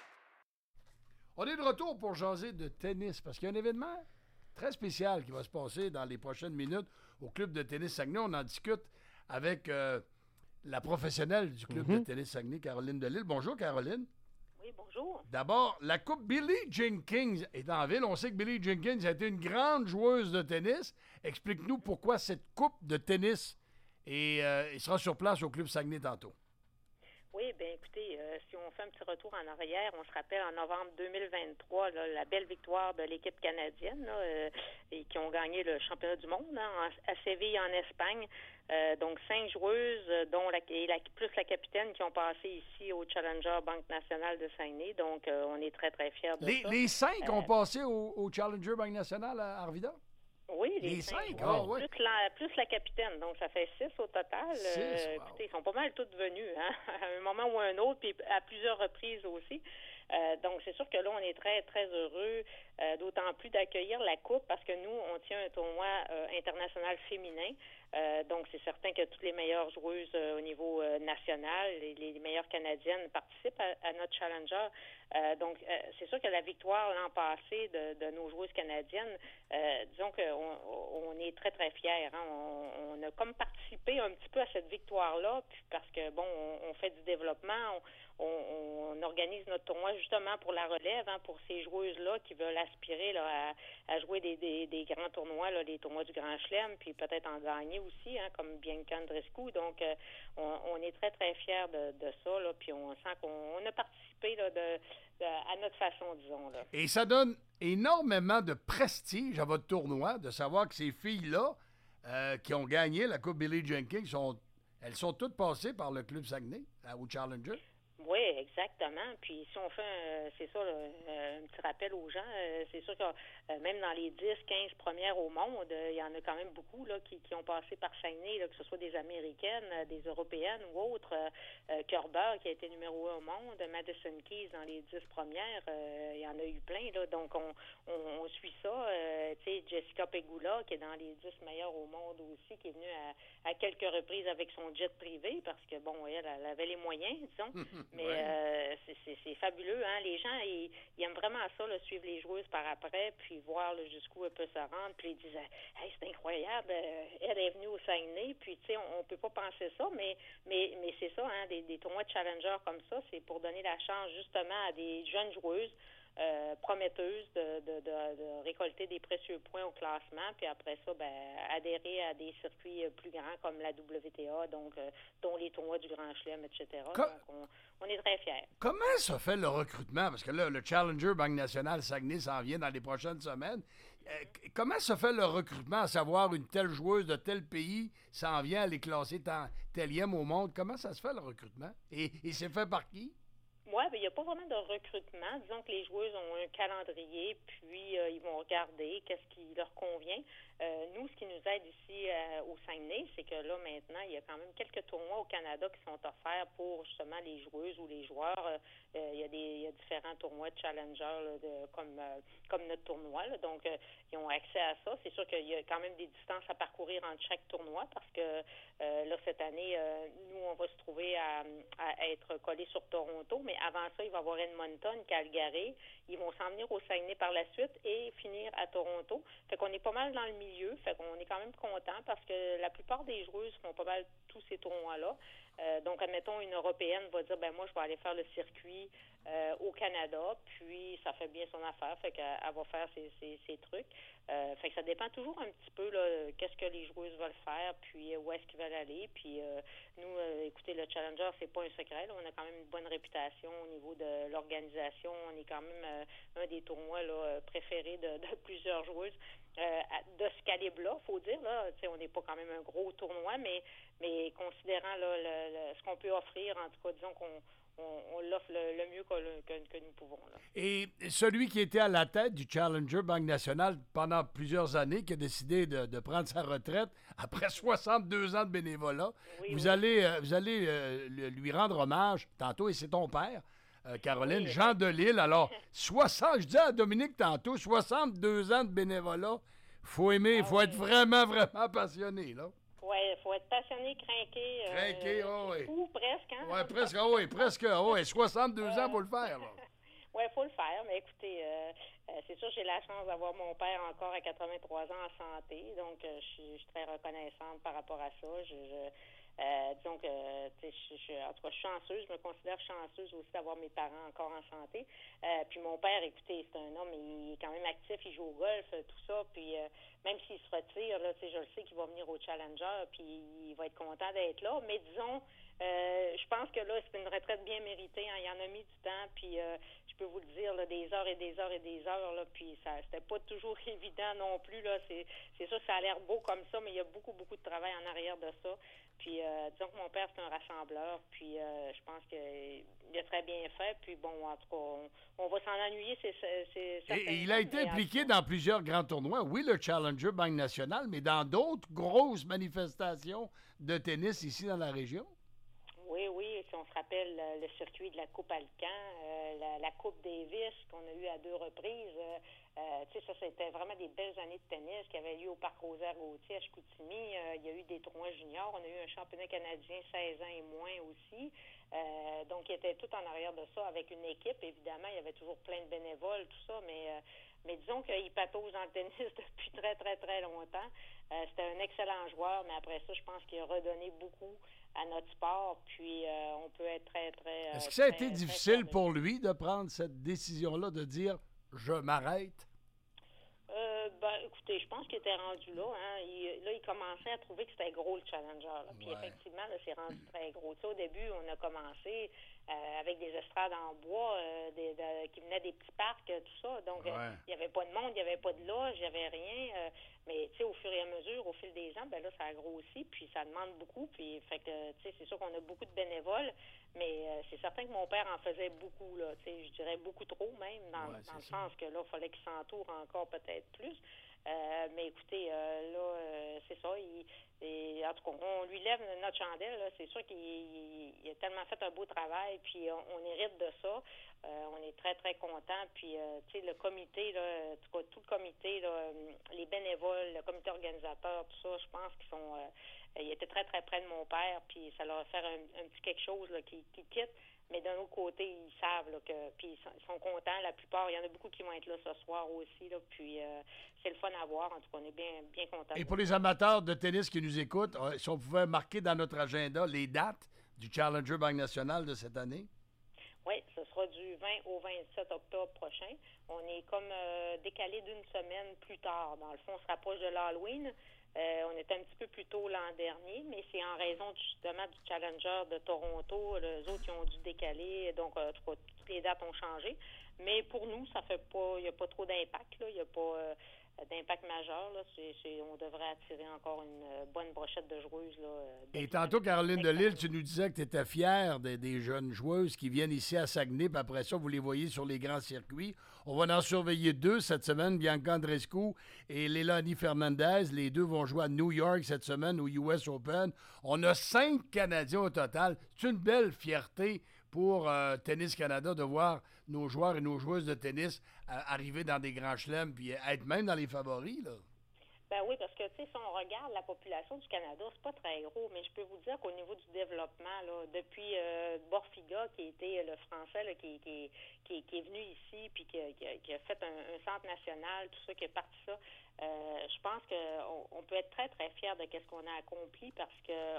On est de retour pour jaser de tennis parce qu'il y a un événement très spécial qui va se passer dans les prochaines minutes au club de tennis Saguenay. On en discute avec la professionnelle du club de tennis Saguenay, Caroline Delisle. Bonjour, Caroline. Oui, bonjour. D'abord, la Coupe Billie Jenkins est en ville. On sait que Billie Jenkins a été une grande joueuse de tennis. Explique-nous pourquoi cette Coupe de tennis sera sur place au club Saguenay tantôt. Oui, bien écoutez, si on fait un petit retour en arrière, on se rappelle en novembre 2023, là, la belle victoire de l'équipe canadienne là, et qui ont gagné le championnat du monde à Séville en Espagne. Donc 5 joueuses, dont plus la capitaine, qui ont passé ici au Challenger Banque Nationale de Saguenay. Donc on est très, très fiers de ça. Les 5 ont passé au Challenger Banque Nationale à Arvida? Oui, les 5. Oui. Plus la capitaine, donc ça fait 6 au total. 6, wow. Écoutez, ils sont pas mal toutes venus, hein, à un moment ou à un autre, puis à plusieurs reprises aussi. Donc, c'est sûr que là, on est très, très heureux, d'autant plus d'accueillir la Coupe parce que nous, on tient un tournoi international féminin. Donc, c'est certain que toutes les meilleures joueuses au niveau national, les meilleures Canadiennes participent à notre Challenger. Donc, c'est sûr que la victoire l'an passé de nos joueuses canadiennes, disons qu'on est très, très fiers. Hein. On a comme participé un petit peu à cette victoire-là, puis parce que, bon, on fait du développement, on organise notre tournoi justement pour la relève, hein, pour ces joueuses-là qui veulent aspirer là, à jouer des grands tournois, là, les tournois du Grand Chelem, puis peut-être en gagner aussi, hein, comme Bianca Andreescu. Donc, on est très, très fiers de ça, là, puis on sent qu'on a participé là, à notre façon, disons. Là. Et ça donne énormément de prestige à votre tournoi, de savoir que ces filles-là qui ont gagné la Coupe Billie Jenkins, elles sont toutes passées par le Club Saguenay au Challenger. Oui, exactement. Puis si on fait, c'est ça, un petit rappel aux gens, c'est sûr que même dans les 10-15 premières au monde, il y en a quand même beaucoup là, qui ont passé par Saguenay, là, que ce soit des Américaines, des Européennes ou autres. Kerber, qui a été numéro 1 au monde, Madison Keys dans les 10 premières, il y en a eu plein. Là, donc, on suit ça. Tu sais, Jessica Pegula, qui est dans les 10 meilleures au monde aussi, qui est venue à quelques reprises avec son jet privé, parce que, bon, elle avait les moyens, disons. Mais c'est fabuleux, hein. Les gens, ils aiment vraiment ça, là, suivre les joueuses par après, puis voir là, jusqu'où elles peuvent se rendre, puis ils disent « Hey, c'est incroyable, elle est venue au Saguenay », puis tu sais, on peut pas penser ça, mais c'est ça, hein, des tournois de Challenger comme ça, c'est pour donner la chance justement à des jeunes joueuses prometteuses de récolter des précieux points au classement, puis après ça, adhérer à des circuits plus grands comme la WTA, donc dont les tournois du Grand Chelem, etc. Donc, on est très fiers. Comment se fait le recrutement? Parce que là, le Challenger Banque Nationale Saguenay s'en vient dans les prochaines semaines. Comment se fait le recrutement, à savoir une telle joueuse de tel pays s'en vient, elle est classée telième au monde? Comment ça se fait le recrutement? Et c'est fait par qui? Oui, il n'y a pas vraiment de recrutement. Disons que les joueuses ont un calendrier, puis ils vont regarder qu'est-ce qui leur convient. Nous, ce qui nous aide ici au Saguenay, c'est que là, maintenant, il y a quand même quelques tournois au Canada qui sont offerts pour justement les joueuses ou les joueurs. Il y a différents tournois de Challenger là, comme notre tournoi. Là. Donc, ils ont accès à ça. C'est sûr qu'il y a quand même des distances à parcourir entre chaque tournoi parce que là, cette année, nous, on va se trouver à être collés sur Toronto, mais avant ça, il va y avoir Edmonton, Calgary. Ils vont s'en venir au Saguenay par la suite et finir à Toronto. Fait qu'on est pas mal dans le milieu. Fait qu'on est quand même content parce que la plupart des joueuses font pas mal tous ces tournois-là. Donc, admettons, une Européenne va dire, moi, je vais aller faire le circuit au Canada, puis ça fait bien son affaire, fait qu'elle va faire ses trucs. Fait que ça dépend toujours un petit peu, là, qu'est-ce que les joueuses veulent faire, puis où est-ce qu'ils veulent aller. Puis nous, écoutez, le Challenger, c'est pas un secret, là. On a quand même une bonne réputation au niveau de l'organisation. On est quand même un des tournois là, préférés de plusieurs joueuses. De ce calibre-là, faut dire, là, on n'est pas quand même un gros tournoi, mais considérant là, ce qu'on peut offrir, en tout cas, disons qu'on on l'offre le mieux que nous pouvons. Là. Et celui qui était à la tête du Challenger Banque Nationale pendant plusieurs années, qui a décidé de prendre sa retraite après 62 ans de bénévolat, vous allez lui rendre hommage tantôt, et c'est ton père, Caroline, Jean Delisle. Alors, je disais à Dominique tantôt, 62 ans de bénévolat, faut aimer, il faut être vraiment, vraiment passionné, là. Oui, il faut être passionné, craqué. Craqué, oui. Ou presque, hein? Oui, presque, 62 ans pour le faire, là. Oui, il faut le faire, mais écoutez, c'est sûr, j'ai la chance d'avoir mon père encore à 83 ans en santé, donc je suis très reconnaissante par rapport à ça. Disons que, en tout cas, je suis chanceuse, je me considère chanceuse aussi d'avoir mes parents encore en santé. Puis mon père, écoutez, c'est un homme, il est quand même actif, il joue au golf, tout ça, puis même s'il se retire, là, je le sais qu'il va venir au Challenger, puis il va être content d'être là, mais disons, je pense que là, c'est une retraite bien méritée, hein, il en a mis du temps, puis je peux vous le dire, là, des heures et des heures et des heures, là, puis ça, c'était pas toujours évident non plus, là, c'est sûr que ça a l'air beau comme ça, mais il y a beaucoup, beaucoup de travail en arrière de ça. Puis, disons que mon père, c'est un rassembleur, puis je pense qu'il a très bien fait. Puis, bon, en tout cas, on va s'en ennuyer, c'est Et il a été impliqué dans plusieurs grands tournois. Oui, le Challenger Banque Nationale, mais dans d'autres grosses manifestations de tennis ici dans la région. Oui, si on se rappelle le circuit de la Coupe Alcan, la Coupe Davis qu'on a eu à 2 reprises, tu sais, ça, c'était vraiment des belles années de tennis qui avaient lieu au Parc Rosaire-Gauthier à Chicoutimi. Il y a eu des tournois juniors. On a eu un championnat canadien 16 ans et moins aussi. Donc, il était tout en arrière de ça avec une équipe. Évidemment, il y avait toujours plein de bénévoles, tout ça, mais disons qu'il patauge dans le tennis depuis très, très, très longtemps. C'était un excellent joueur, mais après ça, je pense qu'il a redonné beaucoup à notre sport, puis on peut être très, très... Est-ce que ça a été difficile pour lui de prendre cette décision-là, de dire « je m'arrête » ? Écoutez, je pense qu'il était rendu là. Hein. Il commençait à trouver que c'était gros, le Challenger. Là. Puis effectivement, là, c'est rendu très gros. Tu sais, au début, on a commencé avec des estrades en bois qui venaient des petits parcs, tout ça. Donc, il n'y avait pas de monde, il n'y avait pas de loge, il n'y avait rien. Mais, tu sais, au fur et à mesure, au fil des ans, ben là, ça a grossi, puis ça demande beaucoup. Puis, fait que, tu sais, c'est sûr qu'on a beaucoup de bénévoles, mais c'est certain que mon père en faisait beaucoup, là. Tu sais, je dirais beaucoup trop, même, dans le sens que là, il fallait qu'il s'entoure encore peut-être plus. Mais écoutez, c'est ça. En tout cas, on lui lève notre chandelle. Là. C'est sûr qu'il a tellement fait un beau travail, puis on hérite de ça. On est très, très contents. Puis, tu sais, le comité, là, en tout cas, tout le comité, là, les bénévoles, le comité organisateur, tout ça, je pense qu'ils sont... ils étaient très, très près de mon père, puis ça leur a fait un petit quelque chose là, qui quitte. Mais d'un autre côté, ils savent là, puis ils sont contents. La plupart, il y en a beaucoup qui vont être là ce soir aussi. Là, puis c'est le fun à voir. En tout cas, on est bien, bien contents. Et pour les amateurs de tennis qui nous écoutent, si on pouvait marquer dans notre agenda les dates du Challenger Banque Nationale de cette année? Oui, ce sera du 20 au 27 octobre prochain. On est comme décalé d'une semaine plus tard. Dans le fond, on se rapproche de l'Halloween. On était un petit peu plus tôt l'an dernier, mais c'est en raison justement du Challenger de Toronto. Les autres, ils ont dû décaler, donc en tout cas, toutes les dates ont changé. Mais pour nous, ça fait pas, il n'y a pas trop d'impact, il n'y a pas d'impact majeur. Là. On devrait attirer encore une bonne brochette de joueuses. Là, et tantôt, Caroline Delisle, tu nous disais que tu étais fière des jeunes joueuses qui viennent ici à Saguenay, puis après ça, vous les voyez sur les grands circuits. On va en surveiller 2 cette semaine, Bianca Andreescu et Leilani Fernandez. Les 2 vont jouer à New York cette semaine au US Open. On a 5 Canadiens au total. C'est une belle fierté pour Tennis Canada de voir nos joueurs et nos joueuses de tennis arriver dans des grands chelems puis être même dans les favoris, là. Ben oui, parce que, tu sais, si on regarde la population du Canada, c'est pas très gros, mais je peux vous dire qu'au niveau du développement, là, depuis Borfiga, qui était le Français là, qui est venu ici, puis qui a fait un centre national, tout ça, qui a parti ça, je pense qu'on peut être très, très fiers de ce qu'on a accompli parce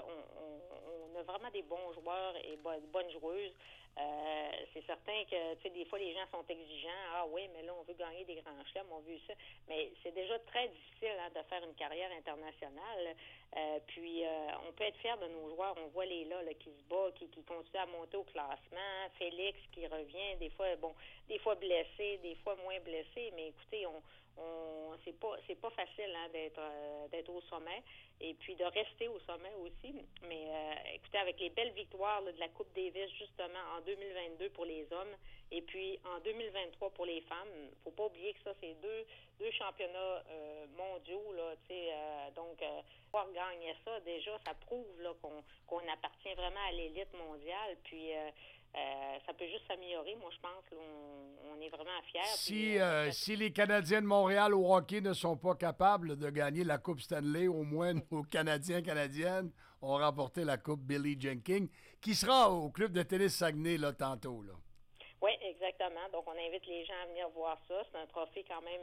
qu'on a vraiment des bons joueurs et bonnes joueuses. C'est certain que, tu sais, des fois, les gens sont exigeants. Ah oui, mais là, on veut gagner des grands chelems, on veut ça. Mais c'est déjà très difficile de faire une carrière internationale. Puis, on peut être fiers de nos joueurs. On voit les là qui se battent, qui continuent à monter au classement. Félix qui revient, des fois blessé, des fois moins blessé. Mais écoutez, c'est pas facile d'être au sommet et puis de rester au sommet aussi. Mais écoutez, avec les belles victoires là, de la Coupe Davis justement en 2022 pour les hommes et puis en 2023 pour les femmes, faut pas oublier que ça c'est deux championnats mondiaux là, tu sais, donc pouvoir gagner ça déjà, ça prouve là qu'on appartient vraiment à l'élite mondiale. Puis ça peut juste s'améliorer, moi je pense. Là, on est vraiment fiers. Si les Canadiens de Montréal au hockey ne sont pas capables de gagner la Coupe Stanley, au moins nos Canadiennes ont remporté la Coupe Billie Jenkins, qui sera au club de tennis Saguenay là, tantôt. Là. Oui, exactement. Donc, on invite les gens à venir voir ça. C'est un trophée quand même...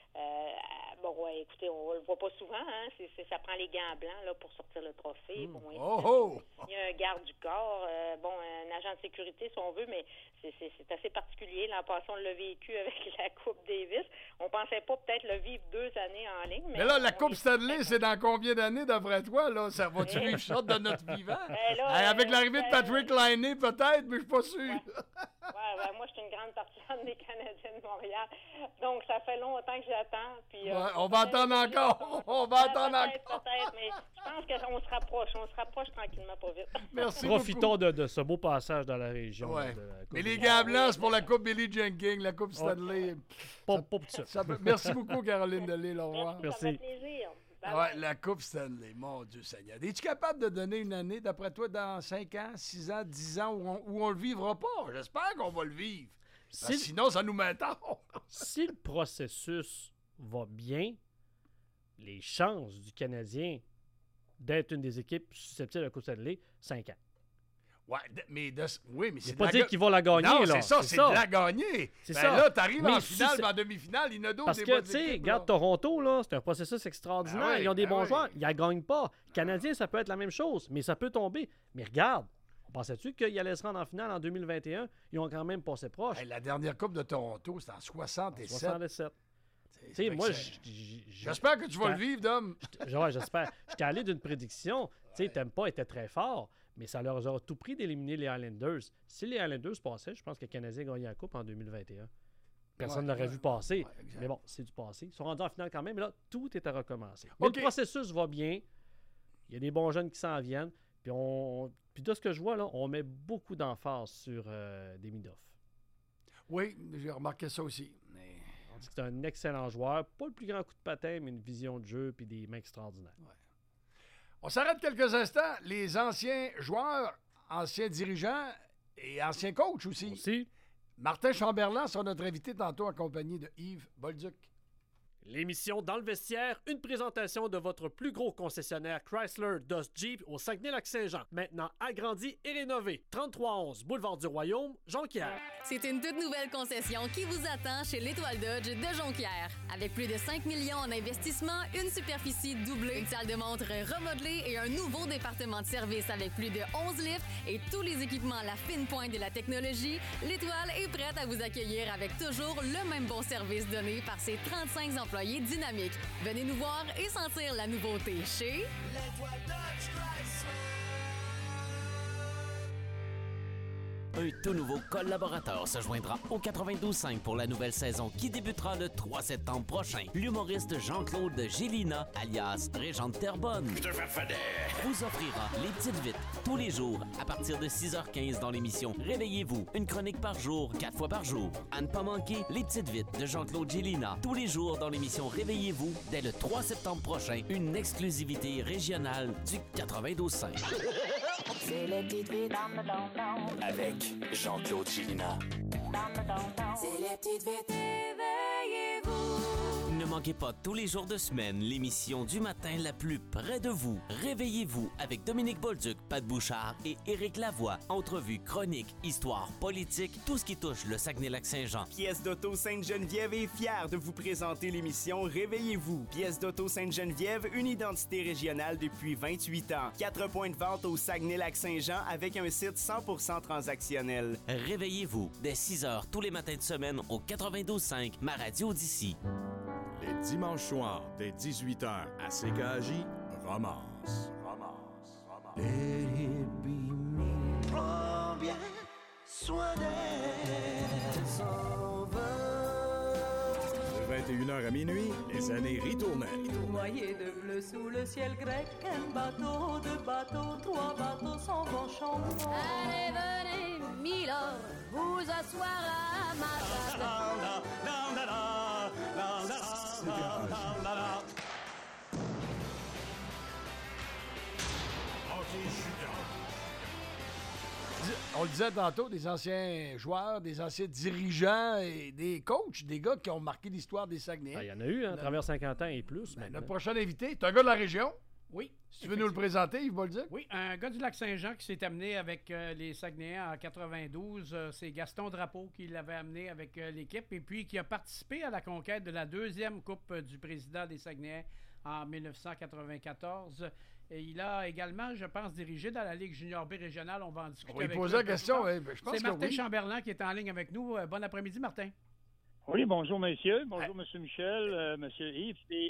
écoutez, on le voit pas souvent. Hein? Ça prend les gants blancs là, pour sortir le trophée. Bon, il y a un garde du corps, un agent de sécurité, si on veut, mais c'est assez particulier. L'an passé, on l'a vécu avec la Coupe Davis. On pensait pas peut-être le vivre 2 années en ligne. Mais là, la Coupe Stanley, c'est dans combien d'années, d'après toi? Là? Ça va-tu vivre ça de notre vivant? Avec l'arrivée de Patrick Laine, peut-être, mais je suis pas sûr. Ouais, moi, je suis une grande partisane des Canadiens de Montréal. Donc, ça fait longtemps que j'attends. Puis, on va attendre encore. Peut-être, mais je pense qu'on se rapproche. On se rapproche tranquillement, pas vite. Merci Profitons de ce beau passage dans la région. Ouais. De la mais les gants blancs, c'est pour la Coupe Billie Jenkins, la Coupe Stanley. Pas pour ça. Merci beaucoup, Caroline Delille. Au revoir. Merci. Ça fait plaisir. Ouais, la Coupe Stanley, mon Dieu Seigneur. Es-tu capable de donner une année, d'après toi, dans 5 ans, 6 ans, 10 ans, où on le vivra pas? J'espère qu'on va le vivre. Sinon, ça nous met tard. Si le processus va bien, les chances du Canadien d'être une des équipes susceptibles de la Coupe Stanley, 5 ans. Ouais, mais c'est pas dire qu'ils vont la gagner. Non, là. c'est de la gagner. C'est ça. Ça. Là, t'arrives en finale, en demi-finale, il y en a d'autres. Parce que, tu sais, regarde Toronto, là, c'est un processus extraordinaire. Ils ont des bons joueurs, ils ne gagnent pas. Canadien, ça peut être la même chose, mais ça peut tomber. Mais regarde, pensais-tu qu'ils allaient se rendre en finale en 2021? Ils ont quand même passé proche. La dernière Coupe de Toronto, c'était en 67. 67. Tu sais, moi, j'espère que tu vas le vivre, Dom. Ouais, j'espère. J'étais allé d'une prédiction. Tu sais, Tampa était très fort, mais ça leur a tout pris d'éliminer les Islanders. Si les Islanders passaient, je pense que les Canadiens gagnaient la Coupe en 2021. Personne ne l'aurait vu passer. Mais bon, c'est du passé. Ils sont rendus en finale quand même, mais là, tout est à recommencer. Mais le processus va bien. Il y a des bons jeunes qui s'en viennent. Puis de ce que je vois, là, on met beaucoup d'emphase sur Demidov. Oui, j'ai remarqué ça aussi. On dit que c'est un excellent joueur. Pas le plus grand coup de patin, mais une vision de jeu et des mains extraordinaires. Ouais. On s'arrête quelques instants. Les anciens joueurs, anciens dirigeants et anciens coachs aussi. Martin Chamberlain sera notre invité tantôt en compagnie de Yves Bolduc. L'émission Dans le vestiaire, une présentation de votre plus gros concessionnaire Chrysler Dodge Jeep au Saguenay-Lac-Saint-Jean. Maintenant agrandi et rénové. 3311 Boulevard du Royaume, Jonquière. C'est une toute nouvelle concession qui vous attend chez l'Étoile Dodge de Jonquière. Avec plus de 5 millions en investissement, une superficie doublée, une salle de montre remodelée et un nouveau département de service avec plus de 11 lifts et tous les équipements à la fine pointe de la technologie, l'Étoile est prête à vous accueillir avec toujours le même bon service donné par ses 35 employés dynamiques. Venez nous voir et sentir la nouveauté chez l'Étoile Dodge Chrysler. Un tout nouveau collaborateur se joindra au 92.5 pour la nouvelle saison qui débutera le 3 septembre prochain. L'humoriste Jean-Claude Gélina, alias Régente Terrebonne, vous offrira les petites vites tous les jours à partir de 6h15 dans l'émission Réveillez-vous, une chronique par jour, 4 fois par jour. À ne pas manquer les petites vites de Jean-Claude Gélina tous les jours dans l'émission Réveillez-vous dès le 3 septembre prochain, une exclusivité régionale du 92.5. C'est les petites vites Avec Jean-Claude Gélina. C'est les petites vites. Réveillez-vous. Ne manquez pas tous les jours de semaine l'émission du matin la plus près de vous. Réveillez-vous avec Dominique Bolduc, Pat Bouchard et Éric Lavoie. Entrevues, chroniques, histoires, politique, tout ce qui touche le Saguenay-Lac-Saint-Jean. Pièce d'Auto Sainte-Geneviève est fière de vous présenter l'émission Réveillez-vous. Pièce d'Auto Sainte-Geneviève, une identité régionale depuis 28 ans. 4 points de vente au Saguenay-Lac-Saint-Jean avec un site 100% transactionnel. Réveillez-vous dès 6h tous les matins de semaine au 92.5, ma radio d'ici. Les dimanches soirs, dès 18h à CKJ, Romance. Let it be me. Prends bien soin d'elle. Sauveur. 21h à minuit, les années ritournelles. Noyé de bleu sous le ciel grec, un bateau, deux bateaux, trois bateaux s'en vont chanter. Allez, venez, Milord, vous asseoir à ma table. On le disait tantôt, des anciens joueurs, des anciens dirigeants et des coachs, des gars qui ont marqué l'histoire des Saguenayens. Il y en a eu, à travers 50 ans et plus. Notre prochain invité, c'est un gars de la région. Oui. Si tu veux nous le présenter, Yves Bolduc. Oui, un gars du Lac-Saint-Jean qui s'est amené avec les Saguenayens en 92. C'est Gaston Drapeau qui l'avait amené avec l'équipe et puis qui a participé à la conquête de la deuxième Coupe du président des Saguenayens en 1994. Et il a également, je pense, dirigé dans la Ligue junior B régionale. On va en discuter. On va lui avec poser lui la question. un peu plus Oui, tard. je pense C'est que Martin oui. Chamberlain qui est en ligne avec nous. Bon après-midi, Martin. Oui, bonjour, messieurs. Bonjour, M. Michel, M. Yves. Et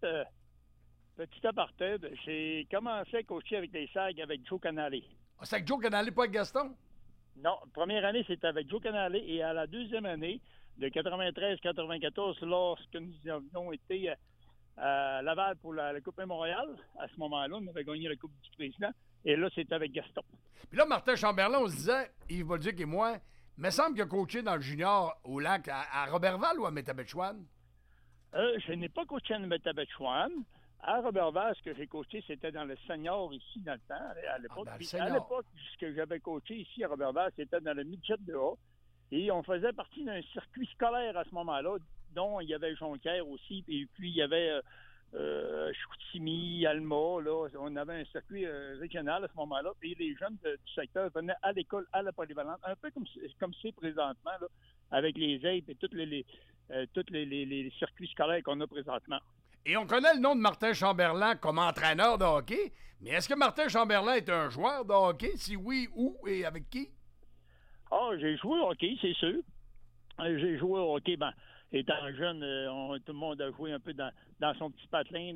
petit aparté, j'ai commencé à coacher avec les SAG avec Joe Canale. Ah, c'est avec Joe Canale, pas avec Gaston? Non, première année, c'était avec Joe Canale. Et à la deuxième année, de 93-94, lorsque nous avions été à Laval pour la Coupe Montréal, à ce moment-là, on avait gagné la Coupe du Président. Et là, c'était avec Gaston. Puis là, Martin Chamberlain, on se disait, Yves Bolduc et moi, il me semble qu'il a coaché dans le junior au Lac à Robertval ou à Métabetchouane? Je n'ai pas coaché à Métabetchouane. À Robertval, ce que j'ai coaché, c'était dans le senior ici, dans le temps, à l'époque. dans le Puis, senior. à l'époque, ce que j'avais coaché ici à Robertval, c'était dans le midget de A. Et on faisait partie d'un circuit scolaire à ce moment-là, dont il y avait Jonquière aussi, et puis il y avait Chicoutimi, Alma, là, on avait un circuit régional à ce moment-là, et les jeunes du secteur venaient à l'école, à la polyvalente, un peu comme c'est présentement, là, avec les APE et tous les circuits scolaires qu'on a présentement. Et on connaît le nom de Martin Chamberlain comme entraîneur de hockey, mais est-ce que Martin Chamberlain est un joueur de hockey? Si oui, où et avec qui? Ah, j'ai joué au hockey, c'est sûr. J'ai joué au hockey, étant jeune, tout le monde a joué un peu dans son petit patelin,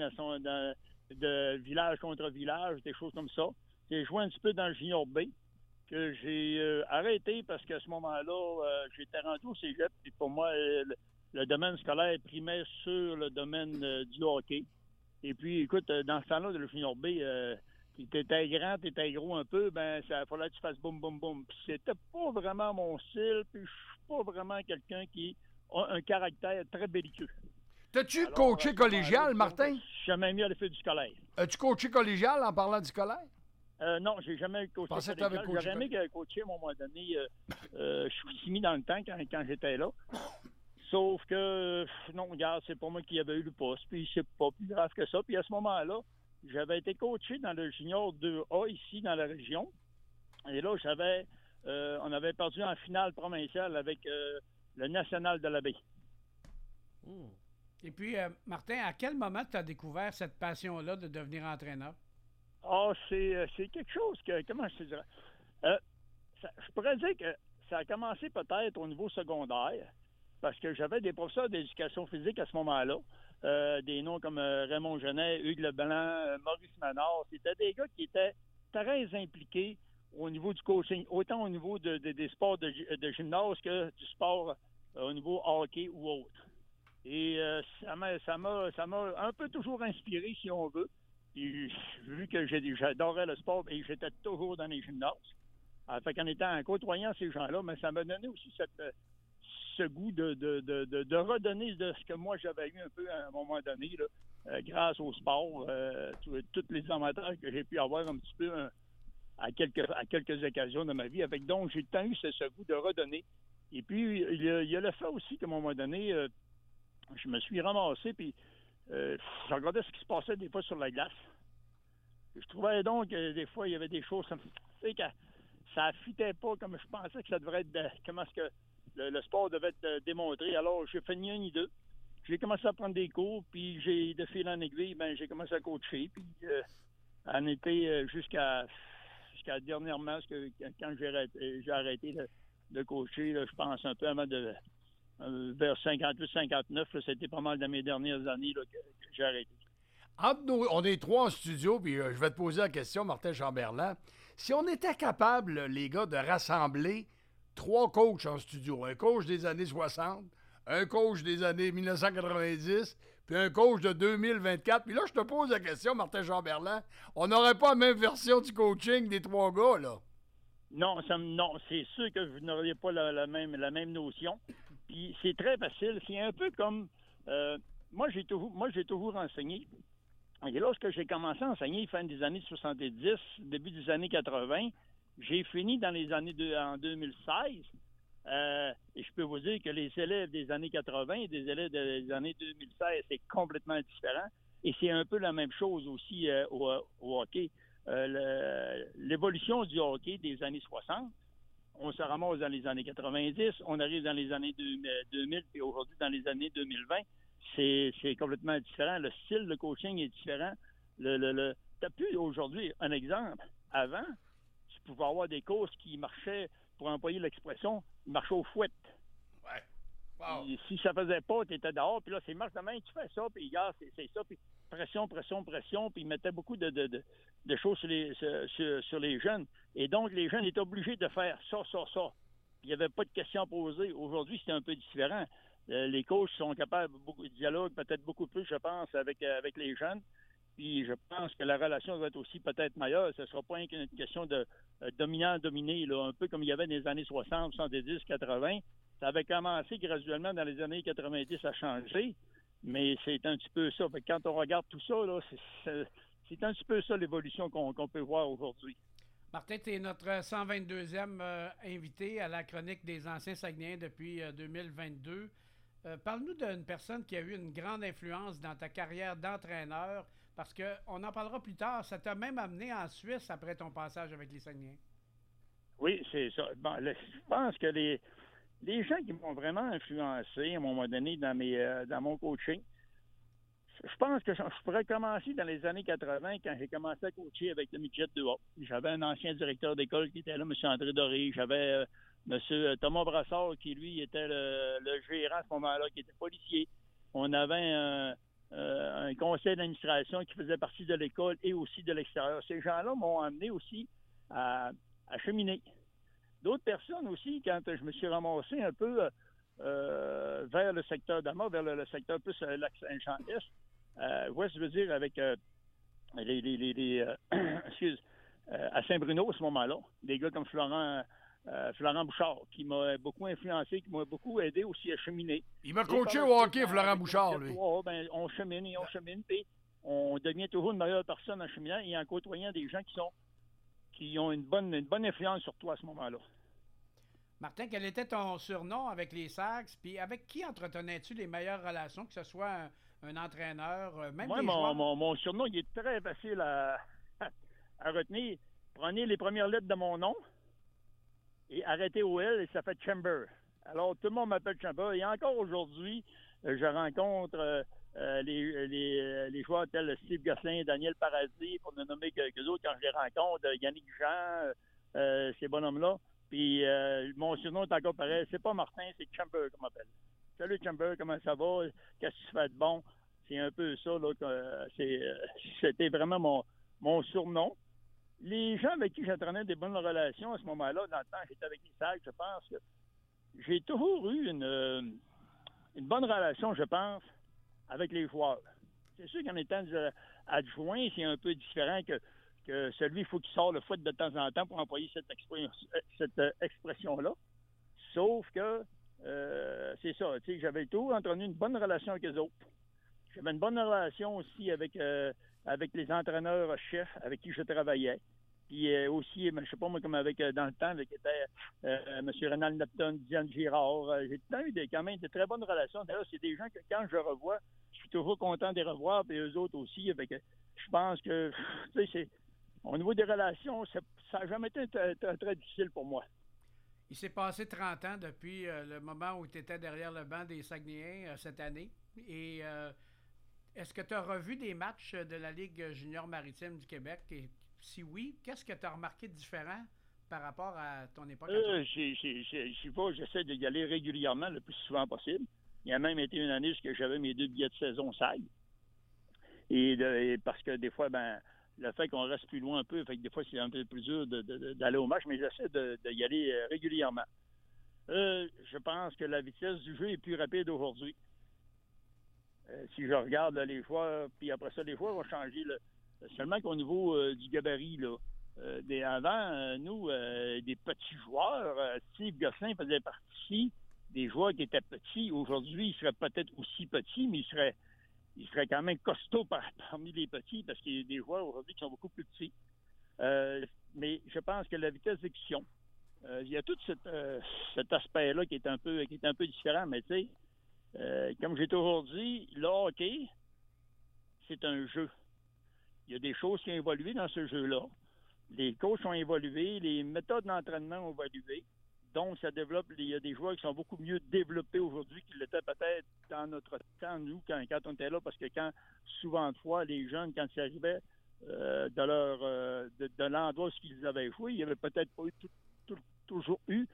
de village contre village, des choses comme ça. J'ai joué un petit peu dans le junior B, que j'ai arrêté parce qu'à ce moment-là, j'étais rendu au cégep, et pour moi, le domaine scolaire primait sur le domaine du hockey. Et puis, écoute, dans ce temps-là, le junior B, t'étais grand, t'étais gros un peu, ça fallait que tu fasses boum, boum, boum. Puis c'était pas vraiment mon style, puis je suis pas vraiment quelqu'un qui a un caractère très belliqueux. T'as-tu coaché collégial, Martin? J'ai jamais mis à l'effet du scolaire. As-tu coaché collégial en parlant du scolaire? Non, j'ai jamais coaché collégial. J'aurais aimé coacher à un moment donné Chicoutimi dans le temps, quand j'étais là. Sauf que, non, regarde, c'est pas moi qui avais eu le poste, puis c'est pas plus grave que ça. Puis à ce moment-là, j'avais été coaché dans le junior 2A ici, dans la région. Et là, on avait perdu en finale provinciale avec le National de la Baie. Et puis, Martin, à quel moment tu as découvert cette passion-là de devenir entraîneur? Ah, c'est quelque chose que, comment je te dirais? Je pourrais dire que ça a commencé peut-être au niveau secondaire, parce que j'avais des professeurs d'éducation physique à ce moment-là, des noms comme Raymond Genet, Hugues Leblanc, Maurice Manard. C'était des gars qui étaient très impliqués au niveau du coaching, autant au niveau des sports de gymnase que du sport au niveau hockey ou autre. Et ça m'a un peu toujours inspiré, si on veut. Puis, vu que j'adorais le sport et j'étais toujours dans les gymnases. Fait qu'en côtoyant ces gens-là, mais ça m'a donné aussi ce goût de redonner de ce que moi j'avais eu un peu à un moment donné, là, grâce au sport, tous les amateurs que j'ai pu avoir un petit peu à quelques occasions de ma vie. Donc, j'ai tant eu ce goût de redonner. Et puis, il y a le fait aussi qu'à un moment donné, je me suis ramassé, puis je regardais ce qui se passait des fois sur la glace. Je trouvais donc que des fois, il y avait des choses, que ça ne fitait pas comme je pensais que ça devrait être, comment est-ce que le sport devait être démontré. Alors, j'ai fait ni un ni deux. J'ai commencé à prendre des cours, puis de fil en aiguille, j'ai commencé à coacher. Puis, en été, jusqu'à dernièrement, quand j'ai arrêté de coacher, là, je pense un peu avant vers 58-59, c'était pas mal de mes dernières années là, que j'ai arrêté. On est trois en studio, puis je vais te poser la question, Martin Chamberlain. Si on était capable, les gars, de rassembler 3 coachs en studio, un coach des années 60, un coach des années 1990, puis un coach de 2024. Puis là, je te pose la question, Martin Chamberlain, on n'aurait pas la même version du coaching des trois gars, là? Non, non, c'est sûr que vous n'auriez pas la même notion. Puis c'est très facile. C'est un peu comme... moi, j'ai toujours enseigné. Et lorsque j'ai commencé à enseigner fin des années 70, début des années 80, j'ai fini dans les années en 2016. Et je peux vous dire que les élèves des années 80 et des élèves des années 2016, c'est complètement différent. Et c'est un peu la même chose aussi au hockey. L'évolution du hockey des années 60, on se ramasse dans les années 90, on arrive dans les années 2000, puis aujourd'hui dans les années 2020, c'est complètement différent. Le style de coaching est différent. T'as plus aujourd'hui, un exemple, avant, tu pouvais avoir des courses qui marchaient, pour employer l'expression, ils marchaient au fouet. Ouais. Wow. Si ça faisait pas, tu étais dehors, puis là, c'est marche demain, tu fais ça, puis regarde, c'est ça, puis pression, puis ils mettaient beaucoup de choses sur les jeunes. Et donc, les jeunes étaient obligés de faire ça. Il n'y avait pas de questions à poser. Aujourd'hui, c'est un peu différent. Les coachs sont capables de dialogue, peut-être beaucoup plus, je pense, avec les jeunes. Puis je pense que la relation va être aussi peut-être meilleure. Ce ne sera pas une question de dominant-dominé, là, un peu comme il y avait dans les années 60, 70, 80. Ça avait commencé graduellement dans les années 90 à changer, mais c'est un petit peu ça. Fait que quand on regarde tout ça, là, c'est un petit peu ça l'évolution qu'on peut voir aujourd'hui. Martin, tu es notre 122e invité à la chronique des anciens Saguenayens depuis 2022. Parle-nous d'une personne qui a eu une grande influence dans ta carrière d'entraîneur, parce qu'on en parlera plus tard. Ça t'a même amené en Suisse après ton passage avec les Saguenayens. Oui, c'est ça. Bon, je pense que les gens qui m'ont vraiment influencé à un moment donné dans mon coaching, je pense que je pourrais commencer dans les années 80 quand j'ai commencé à coacher avec le midget 2A. J'avais un ancien directeur d'école qui était là, M. André Doré. J'avais M. Thomas Brassard qui, lui, était le gérant à ce moment-là, qui était policier. On avait un conseil d'administration qui faisait partie de l'école et aussi de l'extérieur. Ces gens-là m'ont amené aussi à cheminer. D'autres personnes aussi, quand je me suis ramassé un peu vers le secteur d'Ama, vers le secteur plus Lac-Saint-Jean-Est, je veux dire avec à Saint-Bruno à ce moment-là, des gars comme Florent Bouchard, qui m'a beaucoup influencé, qui m'a beaucoup aidé aussi à cheminer. Il m'a coaché au hockey, Florent Bouchard, lui. On chemine, puis on devient toujours une meilleure personne en cheminant et en côtoyant des gens qui ont une bonne influence sur toi à ce moment-là. Martin, quel était ton surnom avec les Sags? Puis avec qui entretenais-tu les meilleures relations, que ce soit un entraîneur, même les joueurs? Mon surnom, il est très facile à retenir. Prenez les premières lettres de mon nom et arrêtez au L et ça fait Chamber. Alors, tout le monde m'appelle Chamber. Et encore aujourd'hui, je rencontre les joueurs tels Steve Gosselin, Daniel Paradis, pour ne nommer quelques autres, quand je les rencontre, Yannick Jean, ces bonhommes-là. Puis mon surnom est encore pareil. C'est pas Martin, c'est Chamber qu'on m'appelle. Salut Chamber, comment ça va? Qu'est-ce que tu fais de bon? C'est un peu ça, là. C'était vraiment mon surnom. Les gens avec qui j'entraînais des bonnes relations à ce moment-là, dans le temps, j'étais avec les Sags, je pense que j'ai toujours eu une bonne relation, je pense, avec les joueurs. C'est sûr qu'en étant adjoint, c'est un peu différent que celui, il faut qu'il sorte le foot de temps en temps pour employer cette expression-là. Sauf que, c'est ça, tu sais, j'avais toujours entretenu une bonne relation avec eux autres. J'avais une bonne relation aussi avec les entraîneurs-chefs avec qui je travaillais. Puis aussi, je sais pas moi, comme avec dans le temps, avec M. Renald Neptune, Diane Girard. J'ai eu quand même de très bonnes relations. D'ailleurs, c'est des gens que quand je revois, je suis toujours content de les revoir, puis eux autres aussi. Je pense que, tu sais, au niveau des relations, ça n'a jamais été très difficile pour moi. Il s'est passé 30 ans depuis le moment où tu étais derrière le banc des Saguenayens cette année. Et est-ce que tu as revu des matchs de la Ligue junior maritime du Québec? Et si oui, qu'est-ce que tu as remarqué de différent par rapport à ton époque? J'essaie d'y aller régulièrement le plus souvent possible. Il y a même été une année où j'avais mes 2 billets de saison SAG. Et parce que des fois, le fait qu'on reste plus loin un peu, fait que des fois, c'est un peu plus dur d'aller au match, mais j'essaie d'y aller régulièrement. Je pense que la vitesse du jeu est plus rapide aujourd'hui. Si je regarde là, les joueurs, puis après ça, les joueurs vont changer. Là. Seulement qu'au niveau du gabarit, là, avant, nous, des petits joueurs, Steve Gosselin faisait partie des joueurs qui étaient petits. Aujourd'hui, ils seraient peut-être aussi petits, mais ils seraient quand même costauds parmi les petits parce qu'il y a des joueurs aujourd'hui qui sont beaucoup plus petits. Mais je pense que la vitesse d'exécution, il y a tout cet aspect-là qui est un peu différent, mais tu sais, comme j'ai toujours dit, le hockey, c'est un jeu. Il y a des choses qui ont évolué dans ce jeu-là. Les coachs ont évolué, les méthodes d'entraînement ont évolué. Donc, ça développe. Il y a des joueurs qui sont beaucoup mieux développés aujourd'hui qu'ils l'étaient peut-être dans notre temps, nous, quand on était là, parce que souvent de fois, les jeunes, quand ils arrivaient de l'endroit où ils avaient joué, il n'y avait peut-être pas eu toujours eu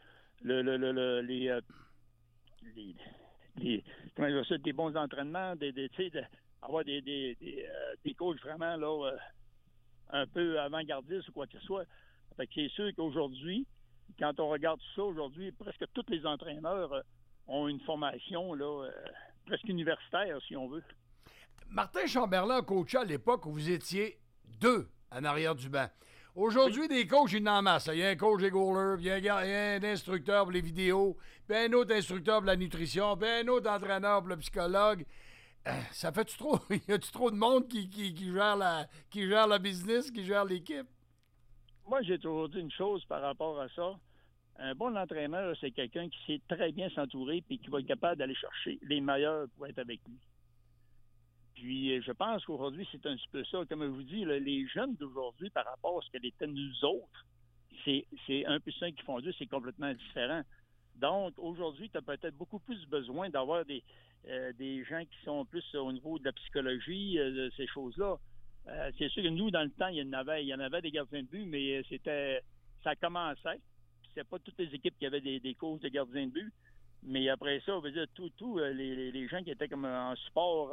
des bons entraînements, avoir des coachs vraiment là, un peu avant-gardistes ou quoi que ce soit. Fait que c'est sûr qu'aujourd'hui, quand on regarde tout ça, aujourd'hui, presque tous les entraîneurs ont une formation là, presque universitaire, si on veut. Martin Chamberlain a coaché à l'époque où vous étiez 2 en arrière du banc. Aujourd'hui, des coachs, il y en a en masse. Il y a un coach des goalers, puis il y a un instructeur pour les vidéos, puis un autre instructeur pour la nutrition, puis un autre entraîneur pour le psychologue. Ça fait-tu trop? Y a-tu trop de monde qui gère la business, qui gère l'équipe? Moi, j'ai toujours dit une chose par rapport à ça. Un bon entraîneur, c'est quelqu'un qui sait très bien s'entourer et qui va être capable d'aller chercher les meilleurs pour être avec lui. Puis, je pense qu'aujourd'hui, c'est un petit peu ça. Comme je vous dis, là, les jeunes d'aujourd'hui, par rapport à ce qu'elle était nous autres, c'est un peu ça qu'ils font d'eux, c'est complètement différent. Donc, aujourd'hui, tu as peut-être beaucoup plus besoin d'avoir des gens qui sont plus au niveau de la psychologie, de ces choses-là. C'est sûr que nous, dans le temps, il y en avait des gardiens de but, mais ça commençait. C'est pas toutes les équipes qui avaient des coachs de gardiens de but. Mais après ça, on veut dire, tous les gens qui étaient comme en support,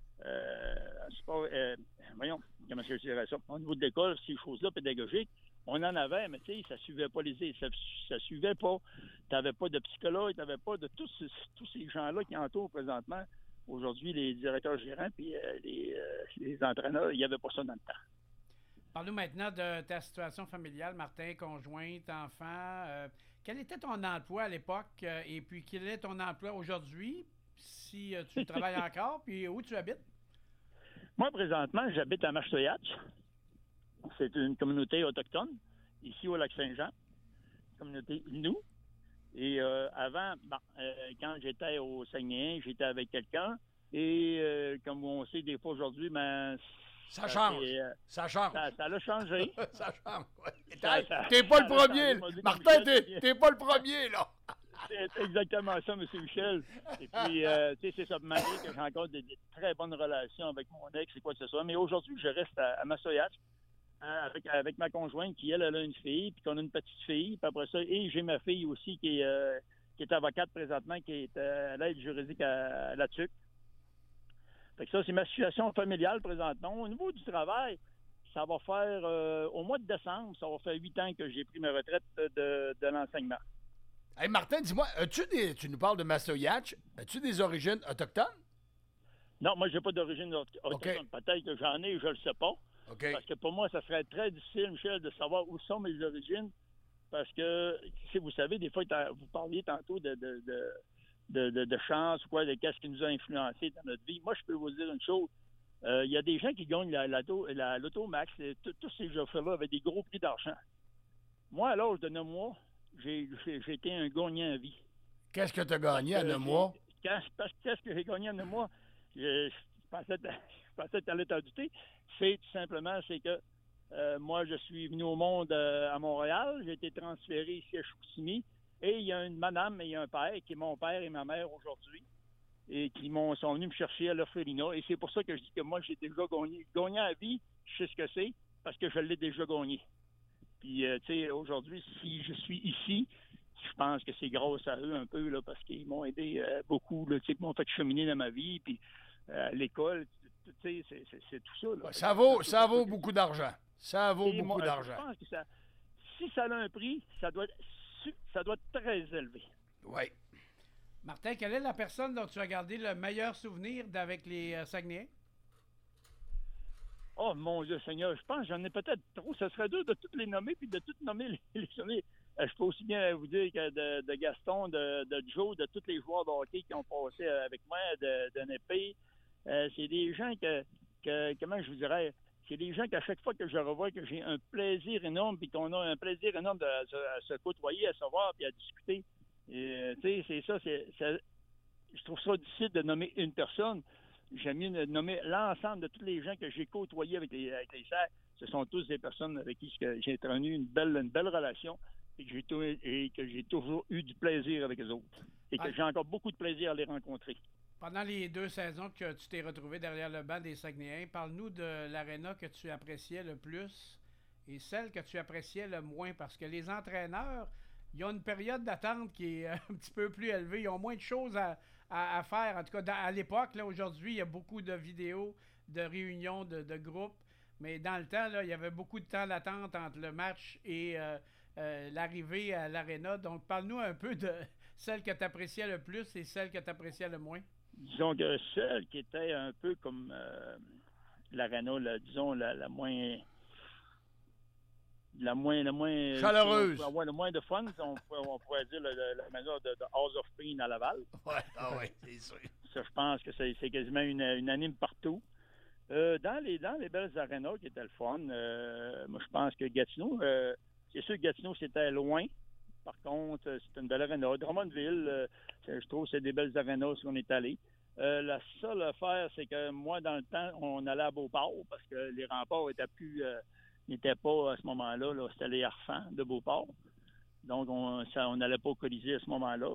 voyons, comment je dirais ça, au niveau de l'école, ces choses-là pédagogiques, on en avait, mais tu sais, ça suivait pas ça suivait pas. Tu n'avais pas de psychologue, tu n'avais pas de tous ces gens-là qui entourent présentement. Aujourd'hui, les directeurs gérants puis les entraîneurs, il n'y avait pas ça dans le temps. Parle-nous maintenant de ta situation familiale, Martin, conjointe, enfant. Quel était ton emploi à l'époque et puis quel est ton emploi aujourd'hui, si tu travailles encore, puis où tu habites? Moi, présentement, j'habite à Mastoyatch. C'est une communauté autochtone, ici au Lac-Saint-Jean, communauté Innu. Et avant, quand j'étais au Saguenay, j'étais avec quelqu'un. Et comme on sait, des fois aujourd'hui, ça change. Ça change. Ça l'a changé. Ça change. T'es pas le premier. Martin, t'es pas le premier, là. C'est exactement ça, M. Michel. Et puis, tu sais, c'est ça, Marie, que j'ai encore des très bonnes relations avec mon ex et quoi que ce soit. Mais aujourd'hui, je reste à Mastoyatch avec ma conjointe qui, elle a une fille, puis qu'on a une petite fille. Puis après ça, et j'ai ma fille aussi qui est avocate présentement, qui est à l'aide juridique à la TUC. Fait que ça, c'est ma situation familiale présentement. Au niveau du travail, ça va faire, au mois de décembre, ça va faire 8 ans que j'ai pris ma retraite de l'enseignement. Hey Martin, dis-moi, tu nous parles de Mastoyatch, as-tu des origines autochtones? Non, moi, j'ai pas d'origine autochtone. Okay. Peut-être que j'en ai, je le sais pas. Okay. Parce que pour moi, ça serait très difficile, Michel, de savoir où sont mes origines. Parce que, si vous savez, des fois, vous parliez tantôt de chance ou quoi, de qu'est-ce qui nous a influencé dans notre vie. Moi, je peux vous dire une chose. Il y a des gens qui gagnent l'Automax. Tous ces jeux-là avaient des gros prix d'argent. Moi, à l'âge de 9 mois, j'ai été un gagnant à vie. Qu'est-ce que tu as gagné à 9 mois? Qu'est-ce que j'ai gagné à 9 mois? Je pensais que tu allais t'en douter. C'est tout simplement, c'est que moi, je suis venu au monde à Montréal. J'ai été transféré ici à Chicoutimi. Et il y a une madame et un père, qui est mon père et ma mère aujourd'hui, et qui sont venus me chercher à l'orphelinat. Et c'est pour ça que je dis que moi, j'ai déjà gagné. Gagnant à vie, je sais ce que c'est, parce que je l'ai déjà gagné. Puis, tu sais, aujourd'hui, si je suis ici, je pense que c'est grâce à eux un peu, là, parce qu'ils m'ont aidé beaucoup, là, tu sais, ils m'ont fait cheminer dans ma vie, puis l'école, tu sais, c'est tout ça. Là. Ça vaut beaucoup d'argent. Ça vaut beaucoup d'argent. Je pense que si ça a un prix, ça doit être très élevé. Oui. Martin, quelle est la personne dont tu as gardé le meilleur souvenir avec les Saguenayens? Oh, mon Dieu Seigneur, je pense que j'en ai peut-être trop. Ce serait dur de toutes les nommer puis de toutes nommer les souvenirs. Je peux aussi bien vous dire que de Gaston, de Joe, de tous les joueurs de hockey qui ont passé avec moi, de Népé. C'est des gens comment je vous dirais, c'est des gens qu'à chaque fois que je revois, que j'ai un plaisir énorme, puis qu'on a un plaisir énorme à se côtoyer, à se voir, puis à discuter. Tu sais, c'est ça, je trouve ça difficile de nommer une personne. J'aime mieux nommer l'ensemble de tous les gens que j'ai côtoyés avec les Serres. Ce sont tous des personnes avec qui j'ai entretenu une belle relation et que j'ai toujours eu du plaisir avec eux autres. Et que j'ai encore beaucoup de plaisir à les rencontrer. Pendant les 2 saisons que tu t'es retrouvé derrière le banc des Saguenayens, parle-nous de l'aréna que tu appréciais le plus et celle que tu appréciais le moins. Parce que les entraîneurs, ils ont une période d'attente qui est un petit peu plus élevée. Ils ont moins de choses à faire. En tout cas, à l'époque, là, aujourd'hui, il y a beaucoup de vidéos, de réunions, de groupes. Mais dans le temps, là, il y avait beaucoup de temps d'attente entre le match et l'arrivée à l'aréna. Donc, parle-nous un peu de celle que tu appréciais le plus et celle que tu appréciais le moins. Disons que celle qui était un peu comme l'aréna, disons, la moins chaleureuse. Le moins de fun, on pourrait dire la maison de House of Pain à Laval. Ouais, c'est sûr. Ça, je pense que c'est quasiment une anime partout. Dans les belles arénas qui étaient le fun, moi, je pense que Gatineau, c'est sûr que Gatineau, c'était loin. Par contre, c'est une belle aréna. Drummondville, je trouve que c'est des belles arénas où on est allé. La seule affaire, c'est que moi, dans le temps, on allait à Beauport parce que les remparts n'étaient pas à ce moment-là. Là, c'était les Harfans de Beauport. Donc, on n'allait pas au Colisée à ce moment-là.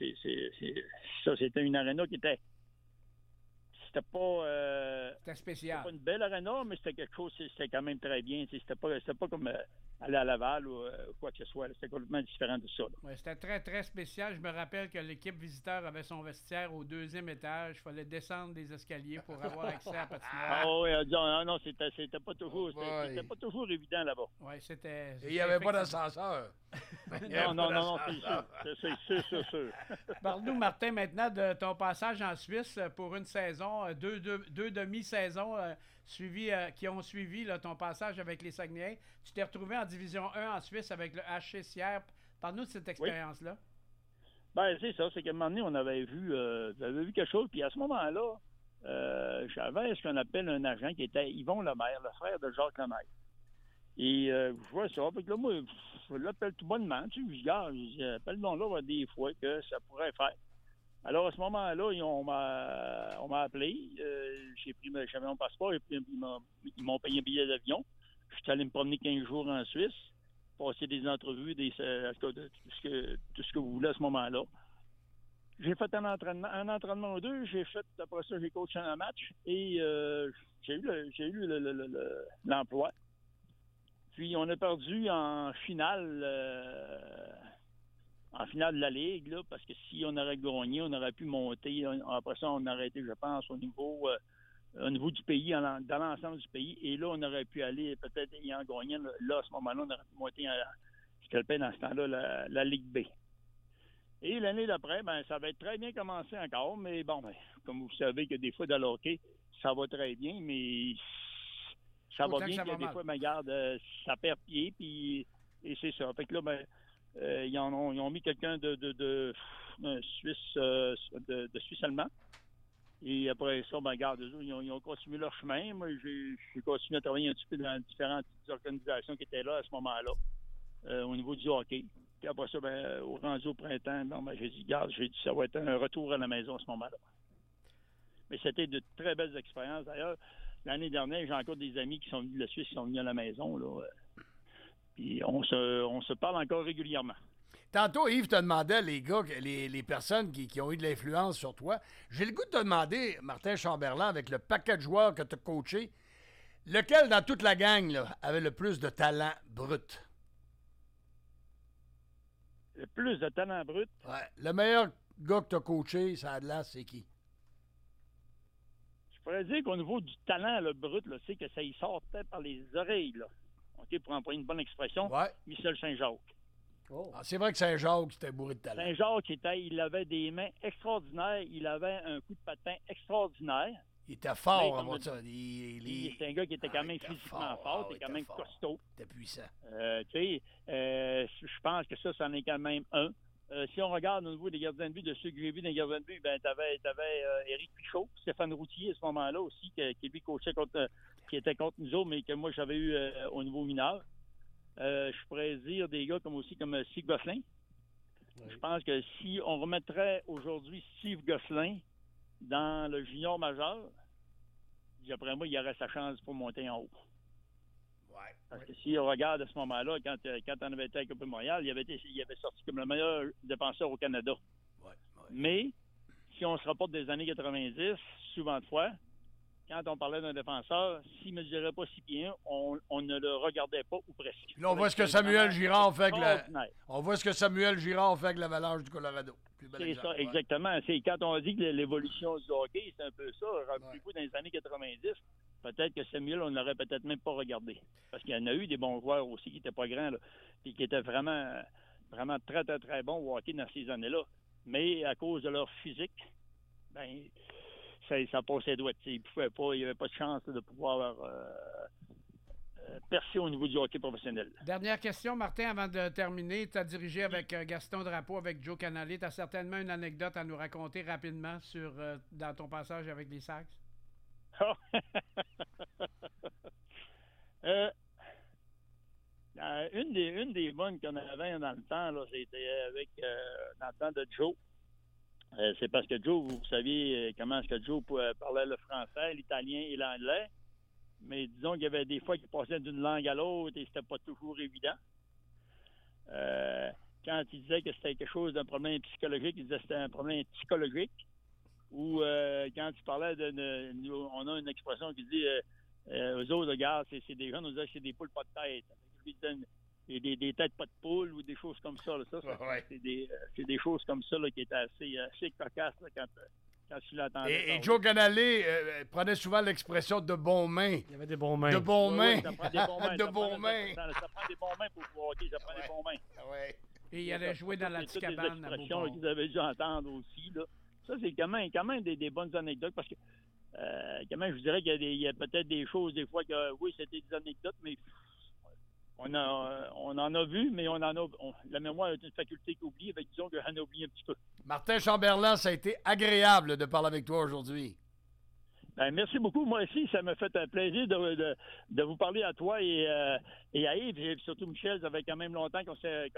Ça, c'était une aréna qui était... C'était pas... c'était spécial. C'était pas une belle aréna, mais c'était quelque chose... C'était quand même très bien. C'était pas comme... aller à Laval ou quoi que ce soit. C'était complètement différent de ça. Oui, c'était très, très spécial. Je me rappelle que l'équipe visiteur avait son vestiaire au 2e étage. Il fallait descendre des escaliers pour avoir accès à la patinoire. Ah oui, non, c'était pas toujours c'était pas toujours évident là-bas. Oui, c'était... Et il n'y avait pas d'ascenseur. Non, c'est sûr. Parle-nous, Martin, maintenant de ton passage en Suisse pour une saison, deux demi-saisons qui ont suivi là, ton passage avec les Saguenayens. Tu t'es retrouvé en Division 1 en Suisse avec le HC Sierre. Parle-nous de cette expérience-là. Oui. Ben, c'est ça. C'est qu'à un moment donné, on avait vu quelque chose. Puis à ce moment-là, j'avais ce qu'on appelle un agent qui était Yvon Lemaire, le frère de Jacques Lemaire. Et je vois ça. Puis là, moi, je l'appelle tout bonnement. Tu sais, je dis, appelle-donc-là des fois que ça pourrait faire. Alors, à ce moment-là, on m'a appelé. J'avais mon passeport et puis ils m'ont payé un billet d'avion. Je suis allé me promener 15 jours en Suisse, passer des entrevues, tout ce que vous voulez à ce moment-là. J'ai fait un entraînement ou deux. Après ça, j'ai coaché un match et j'ai eu l'emploi. Puis, on a perdu en finale de la Ligue, là, parce que si on aurait gagné, on aurait pu monter. Après ça, on aurait été, je pense, au niveau du pays, dans l'ensemble du pays. Et là, on aurait pu aller, peut-être ayant gagné, là, à ce moment-là, on aurait pu monter ce qu'on appelle dans ce temps-là la Ligue B. Et l'année d'après, ça va être très bien commencé encore, mais bon, comme vous savez que des fois, dans le hockey, ça va très bien, mais ça va bien, puis des fois, garde, ça perd pied, puis et c'est ça. Fait que là, ils ont mis quelqu'un de Suisse, de Suisse allemand. Et après ça, regarde, ils ont continué leur chemin. Moi, j'ai continué à travailler un petit peu dans différentes organisations qui étaient là à ce moment-là, au niveau du hockey. Puis après ça, rendu au printemps, j'ai dit, ça va être un retour à la maison à ce moment-là. Mais c'était de très belles expériences. D'ailleurs, l'année dernière, j'ai encore des amis qui sont venus de la Suisse, qui sont venus à la maison, là. Puis on se parle encore régulièrement. Tantôt, Yves te demandait, les gars, les personnes qui ont eu de l'influence sur toi. J'ai le goût de te demander, Martin Chamberlain, avec le paquet de joueurs que tu as coaché, lequel dans toute la gang là, avait le plus de talent brut? Le plus de talent brut? Ouais. Le meilleur gars que tu as coaché, ça a de là, c'est qui? Je pourrais dire qu'au niveau du talent là, brut, là, c'est que ça y sortait par les oreilles, là. OK, pour employer une bonne expression, Michel Saint-Jacques. C'est vrai que Saint-Jacques, c'était bourré de talent. Saint-Jacques, il avait des mains extraordinaires. Il avait un coup de patin extraordinaire. Il était fort, avant ça. C'est un gars qui était quand même physiquement fort, il était quand même costaud. Il était puissant. Je pense que ça en est quand même un. Si on regarde au niveau des gardiens de but, de ceux que j'ai vus dans les gardiens de but, ben, t'avais Éric Pichot, Stéphane Routier à ce moment-là aussi, qui lui coachait qui était contre nous autres, mais que moi j'avais eu au niveau mineur. Je pourrais dire des gars comme Steve Gosselin. Oui. Je pense que si on remettrait aujourd'hui Steve Gosselin dans le junior majeur, d'après moi, il y aurait sa chance pour monter en haut. Ouais, parce que si on regarde à ce moment-là, quand on avait été à la Coupe Montréal, il avait sorti comme le meilleur défenseur au Canada. Ouais. Mais si on se rapporte des années 90, souvent de fois, quand on parlait d'un défenseur, s'il ne mesurait pas 6 pieds 1, on ne le regardait pas ou presque. Puis là, on voit ce que Samuel Girard fait avec l'Avalanche du Colorado. C'est ça, exactement. C'est quand on dit que l'évolution du hockey, c'est un peu ça. Rappelez-vous, dans les années 90, peut-être que Samuel, on ne l'aurait peut-être même pas regardé. Parce qu'il y en a eu des bons joueurs aussi qui n'étaient pas grands, là, et qui étaient vraiment très, très, très bons au hockey dans ces années-là. Mais à cause de leur physique, ben ça passait droit. Il n'y avait pas de chance de pouvoir percer au niveau du hockey professionnel. Dernière question, Martin, avant de terminer. Tu as dirigé avec Gaston Drapeau, avec Joe Canale. Tu as certainement une anecdote à nous raconter rapidement dans ton passage avec les Sags. Une des bonnes qu'on avait dans le temps, là, c'était avec dans le temps de Joe. C'est parce que Joe, vous saviez comment est-ce que Joe parlait le français, l'italien et l'anglais. Mais disons qu'il y avait des fois qu'il passait d'une langue à l'autre et c'était pas toujours évident. Quand il disait que c'était quelque chose d'un problème psychologique, il disait que c'était un problème psychologique. Ou quand il parlait on a une expression qui dit eux autres, regarde, c'est des jeunes, on disait que c'est des poules pas de tête. Des têtes pas de poules ou des choses comme ça. Là. C'est des choses comme ça là, qui étaient assez cocasses là, quand tu l'entendais. Et Joe Canale prenait souvent l'expression de bons mains. Il y avait des bons mains. De bons mains. Oui, ça prend des bons mains. De bons mains. Ça prend des bons mains pour pouvoir hockey. Ça prend des bons mains. Ouais. Et il allait jouer dans la petite cabane. C'est des expressions qu'ils avaient dû entendre aussi. Là. Ça, c'est quand même des bonnes anecdotes parce que quand même, je vous dirais qu'il y a peut-être des choses des fois que oui, c'était des anecdotes, mais on en a vu, mais la mémoire est une faculté qui oublie, disons que j'en ai oublié un petit peu. Martin Chamberlain, ça a été agréable de parler avec toi aujourd'hui. Ben, merci beaucoup. Moi aussi, ça m'a fait un plaisir de vous parler à toi et à Yves, et surtout Michel. Ça fait quand même longtemps qu'on s'est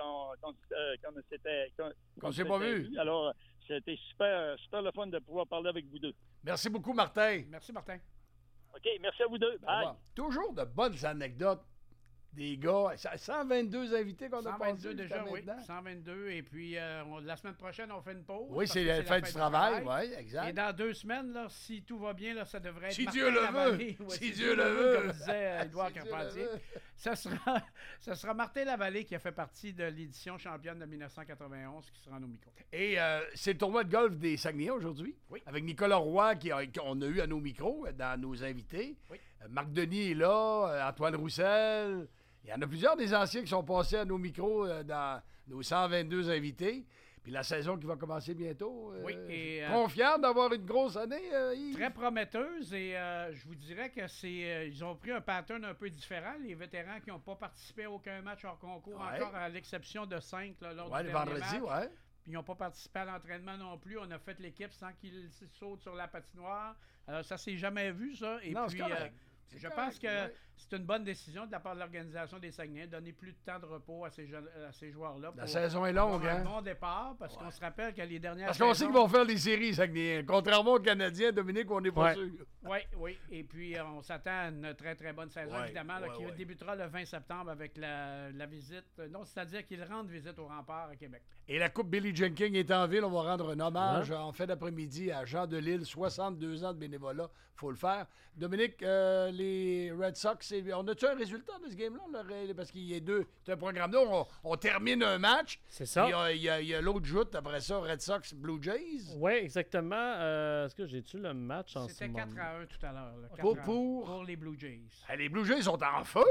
pas vu. Alors, c'était super le fun de pouvoir parler avec vous deux. Merci beaucoup, Martin. Merci, Martin. OK, merci à vous deux. Bye. Toujours de bonnes anecdotes. Des gars, 122 invités qu'on a passés. 122 déjà, oui. 122. Et puis, la semaine prochaine, on fait une pause. Oui, c'est la fête du travail. Oui, exact. Et dans 2 semaines, là, si tout va bien, là, ça devrait être Si Dieu le veut. Si Dieu le veut. Comme disait Édouard Carpentier. Ça sera Martin Lavallée qui a fait partie de l'édition championne de 1991 qui sera à nos micros. Et c'est le tournoi de golf des Saguenayens aujourd'hui. Oui. Avec Nicolas Roy, qu'on a eu à nos micros, dans nos invités. Oui. Marc Denis est là, Antoine Roussel. Il y en a plusieurs des anciens qui sont passés à nos micros dans nos 122 invités. Puis la saison qui va commencer bientôt. Oui, et confiant d'avoir une grosse année, Yves? Très prometteuse. Et je vous dirais que ils ont pris un pattern un peu différent. Les vétérans qui n'ont pas participé à aucun match hors concours, encore à l'exception de 5 lors du dernier vendredi, match. Puis ils n'ont pas participé à l'entraînement non plus. On a fait l'équipe sans qu'ils sautent sur la patinoire. Alors ça s'est jamais vu, ça. Et non, puis, je pense que c'est une bonne décision de la part de l'organisation des Saguenayens de donner plus de temps de repos à ces joueurs-là. La saison est longue, hein? Un bon départ, parce qu'on se rappelle que les dernières Parce qu'on sait qu'ils vont faire les séries, Saguenayens. Contrairement aux Canadiens, Dominique, on n'est pas sûr. Oui. Et puis, on s'attend à une très, très bonne saison, évidemment, qui débutera le 20 septembre avec la visite. Non, c'est-à-dire qu'ils rendent visite au Rempart à Québec. Et la Coupe Billy Jenkins est en ville. On va rendre un hommage en fin d'après-midi à Jean Delisle, 62 ans de bénévolat. Il faut le faire. Dominique, les Red Sox, on a-tu un résultat de ce game-là? Parce qu'il y a c'est un programme-là. On termine un match. C'est ça. Il y a l'autre joute après ça, Red Sox, Blue Jays. Oui, exactement. Est-ce que j'ai-tu le match en ce moment? C'était 4-1 tout à l'heure. Pour les Blue Jays. Les Blue Jays sont en feu.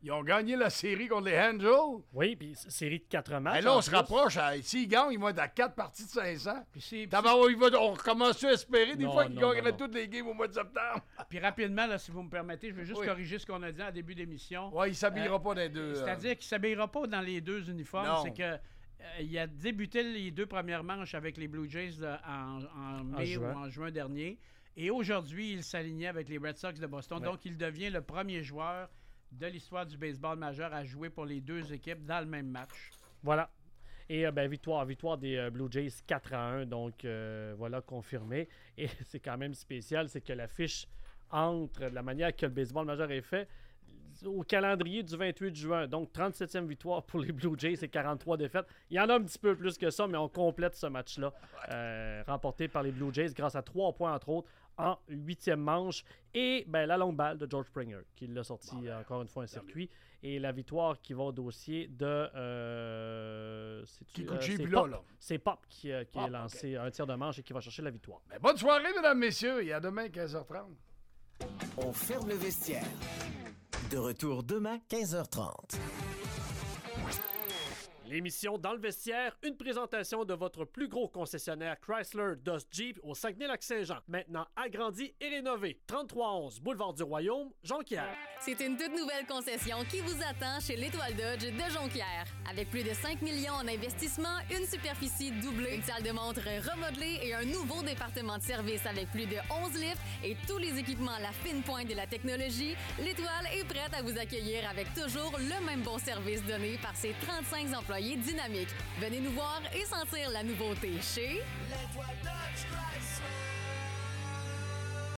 Ils ont gagné la série contre les Angels. Oui, puis série de 4 matchs. Et là, on en se plus. rapproche. S'ils gagnent, ils vont être à 4 parties de 500. Puis On recommence à espérer des Non, fois qu'ils non, gagneraient non. toutes les games au mois de septembre. Puis rapidement, là, si vous me permettez, je vais juste Oui. corriger ce qu'on a dit en début d'émission. Oui, il ne s'habillera pas dans les deux. C'est-à-dire qu'il ne s'habillera pas dans les deux uniformes. Non. C'est que il a débuté les 2 premières manches avec les Blue Jays en mai juin. ou en juin dernier. Et aujourd'hui, il s'alignait avec les Red Sox de Boston. Ouais. Donc, il devient le premier joueur de l'histoire du baseball majeur à jouer pour les 2 équipes dans le même match. Voilà. Et victoire des Blue Jays 4-1. Donc, voilà, confirmé. Et c'est quand même spécial, c'est que l'affiche entre la manière que le baseball majeur est fait au calendrier du 28 juin. Donc, 37e victoire pour les Blue Jays et 43 défaites. Il y en a un petit peu plus que ça, mais on complète ce match-là. Remporté par les Blue Jays grâce à 3 points, entre autres, en 8e manche. Et la longue balle de George Springer, qui l'a sorti encore une fois un circuit. Et la victoire qui va au dossier de... c'est Pop qui est lancé un tir de manche et qui va chercher la victoire. Bonne soirée, mesdames, messieurs. Et à demain, 15h30. On ferme le vestiaire. De retour demain, 15h30. L'émission Dans le vestiaire, une présentation de votre plus gros concessionnaire Chrysler Dodge Jeep au Saguenay-Lac-Saint-Jean. Maintenant agrandi et rénové. 3311 Boulevard du Royaume, Jonquière. C'est une toute nouvelle concession qui vous attend chez l'Étoile Dodge de Jonquière. Avec plus de 5 millions en investissement, une superficie doublée, une salle de montre remodelée et un nouveau département de service avec plus de 11 lifts et tous les équipements à la fine pointe de la technologie, l'Étoile est prête à vous accueillir avec toujours le même bon service donné par ses 35 employés dynamiques. Venez nous voir et sentir la nouveauté chez L'Étoile Dodge Chrysler.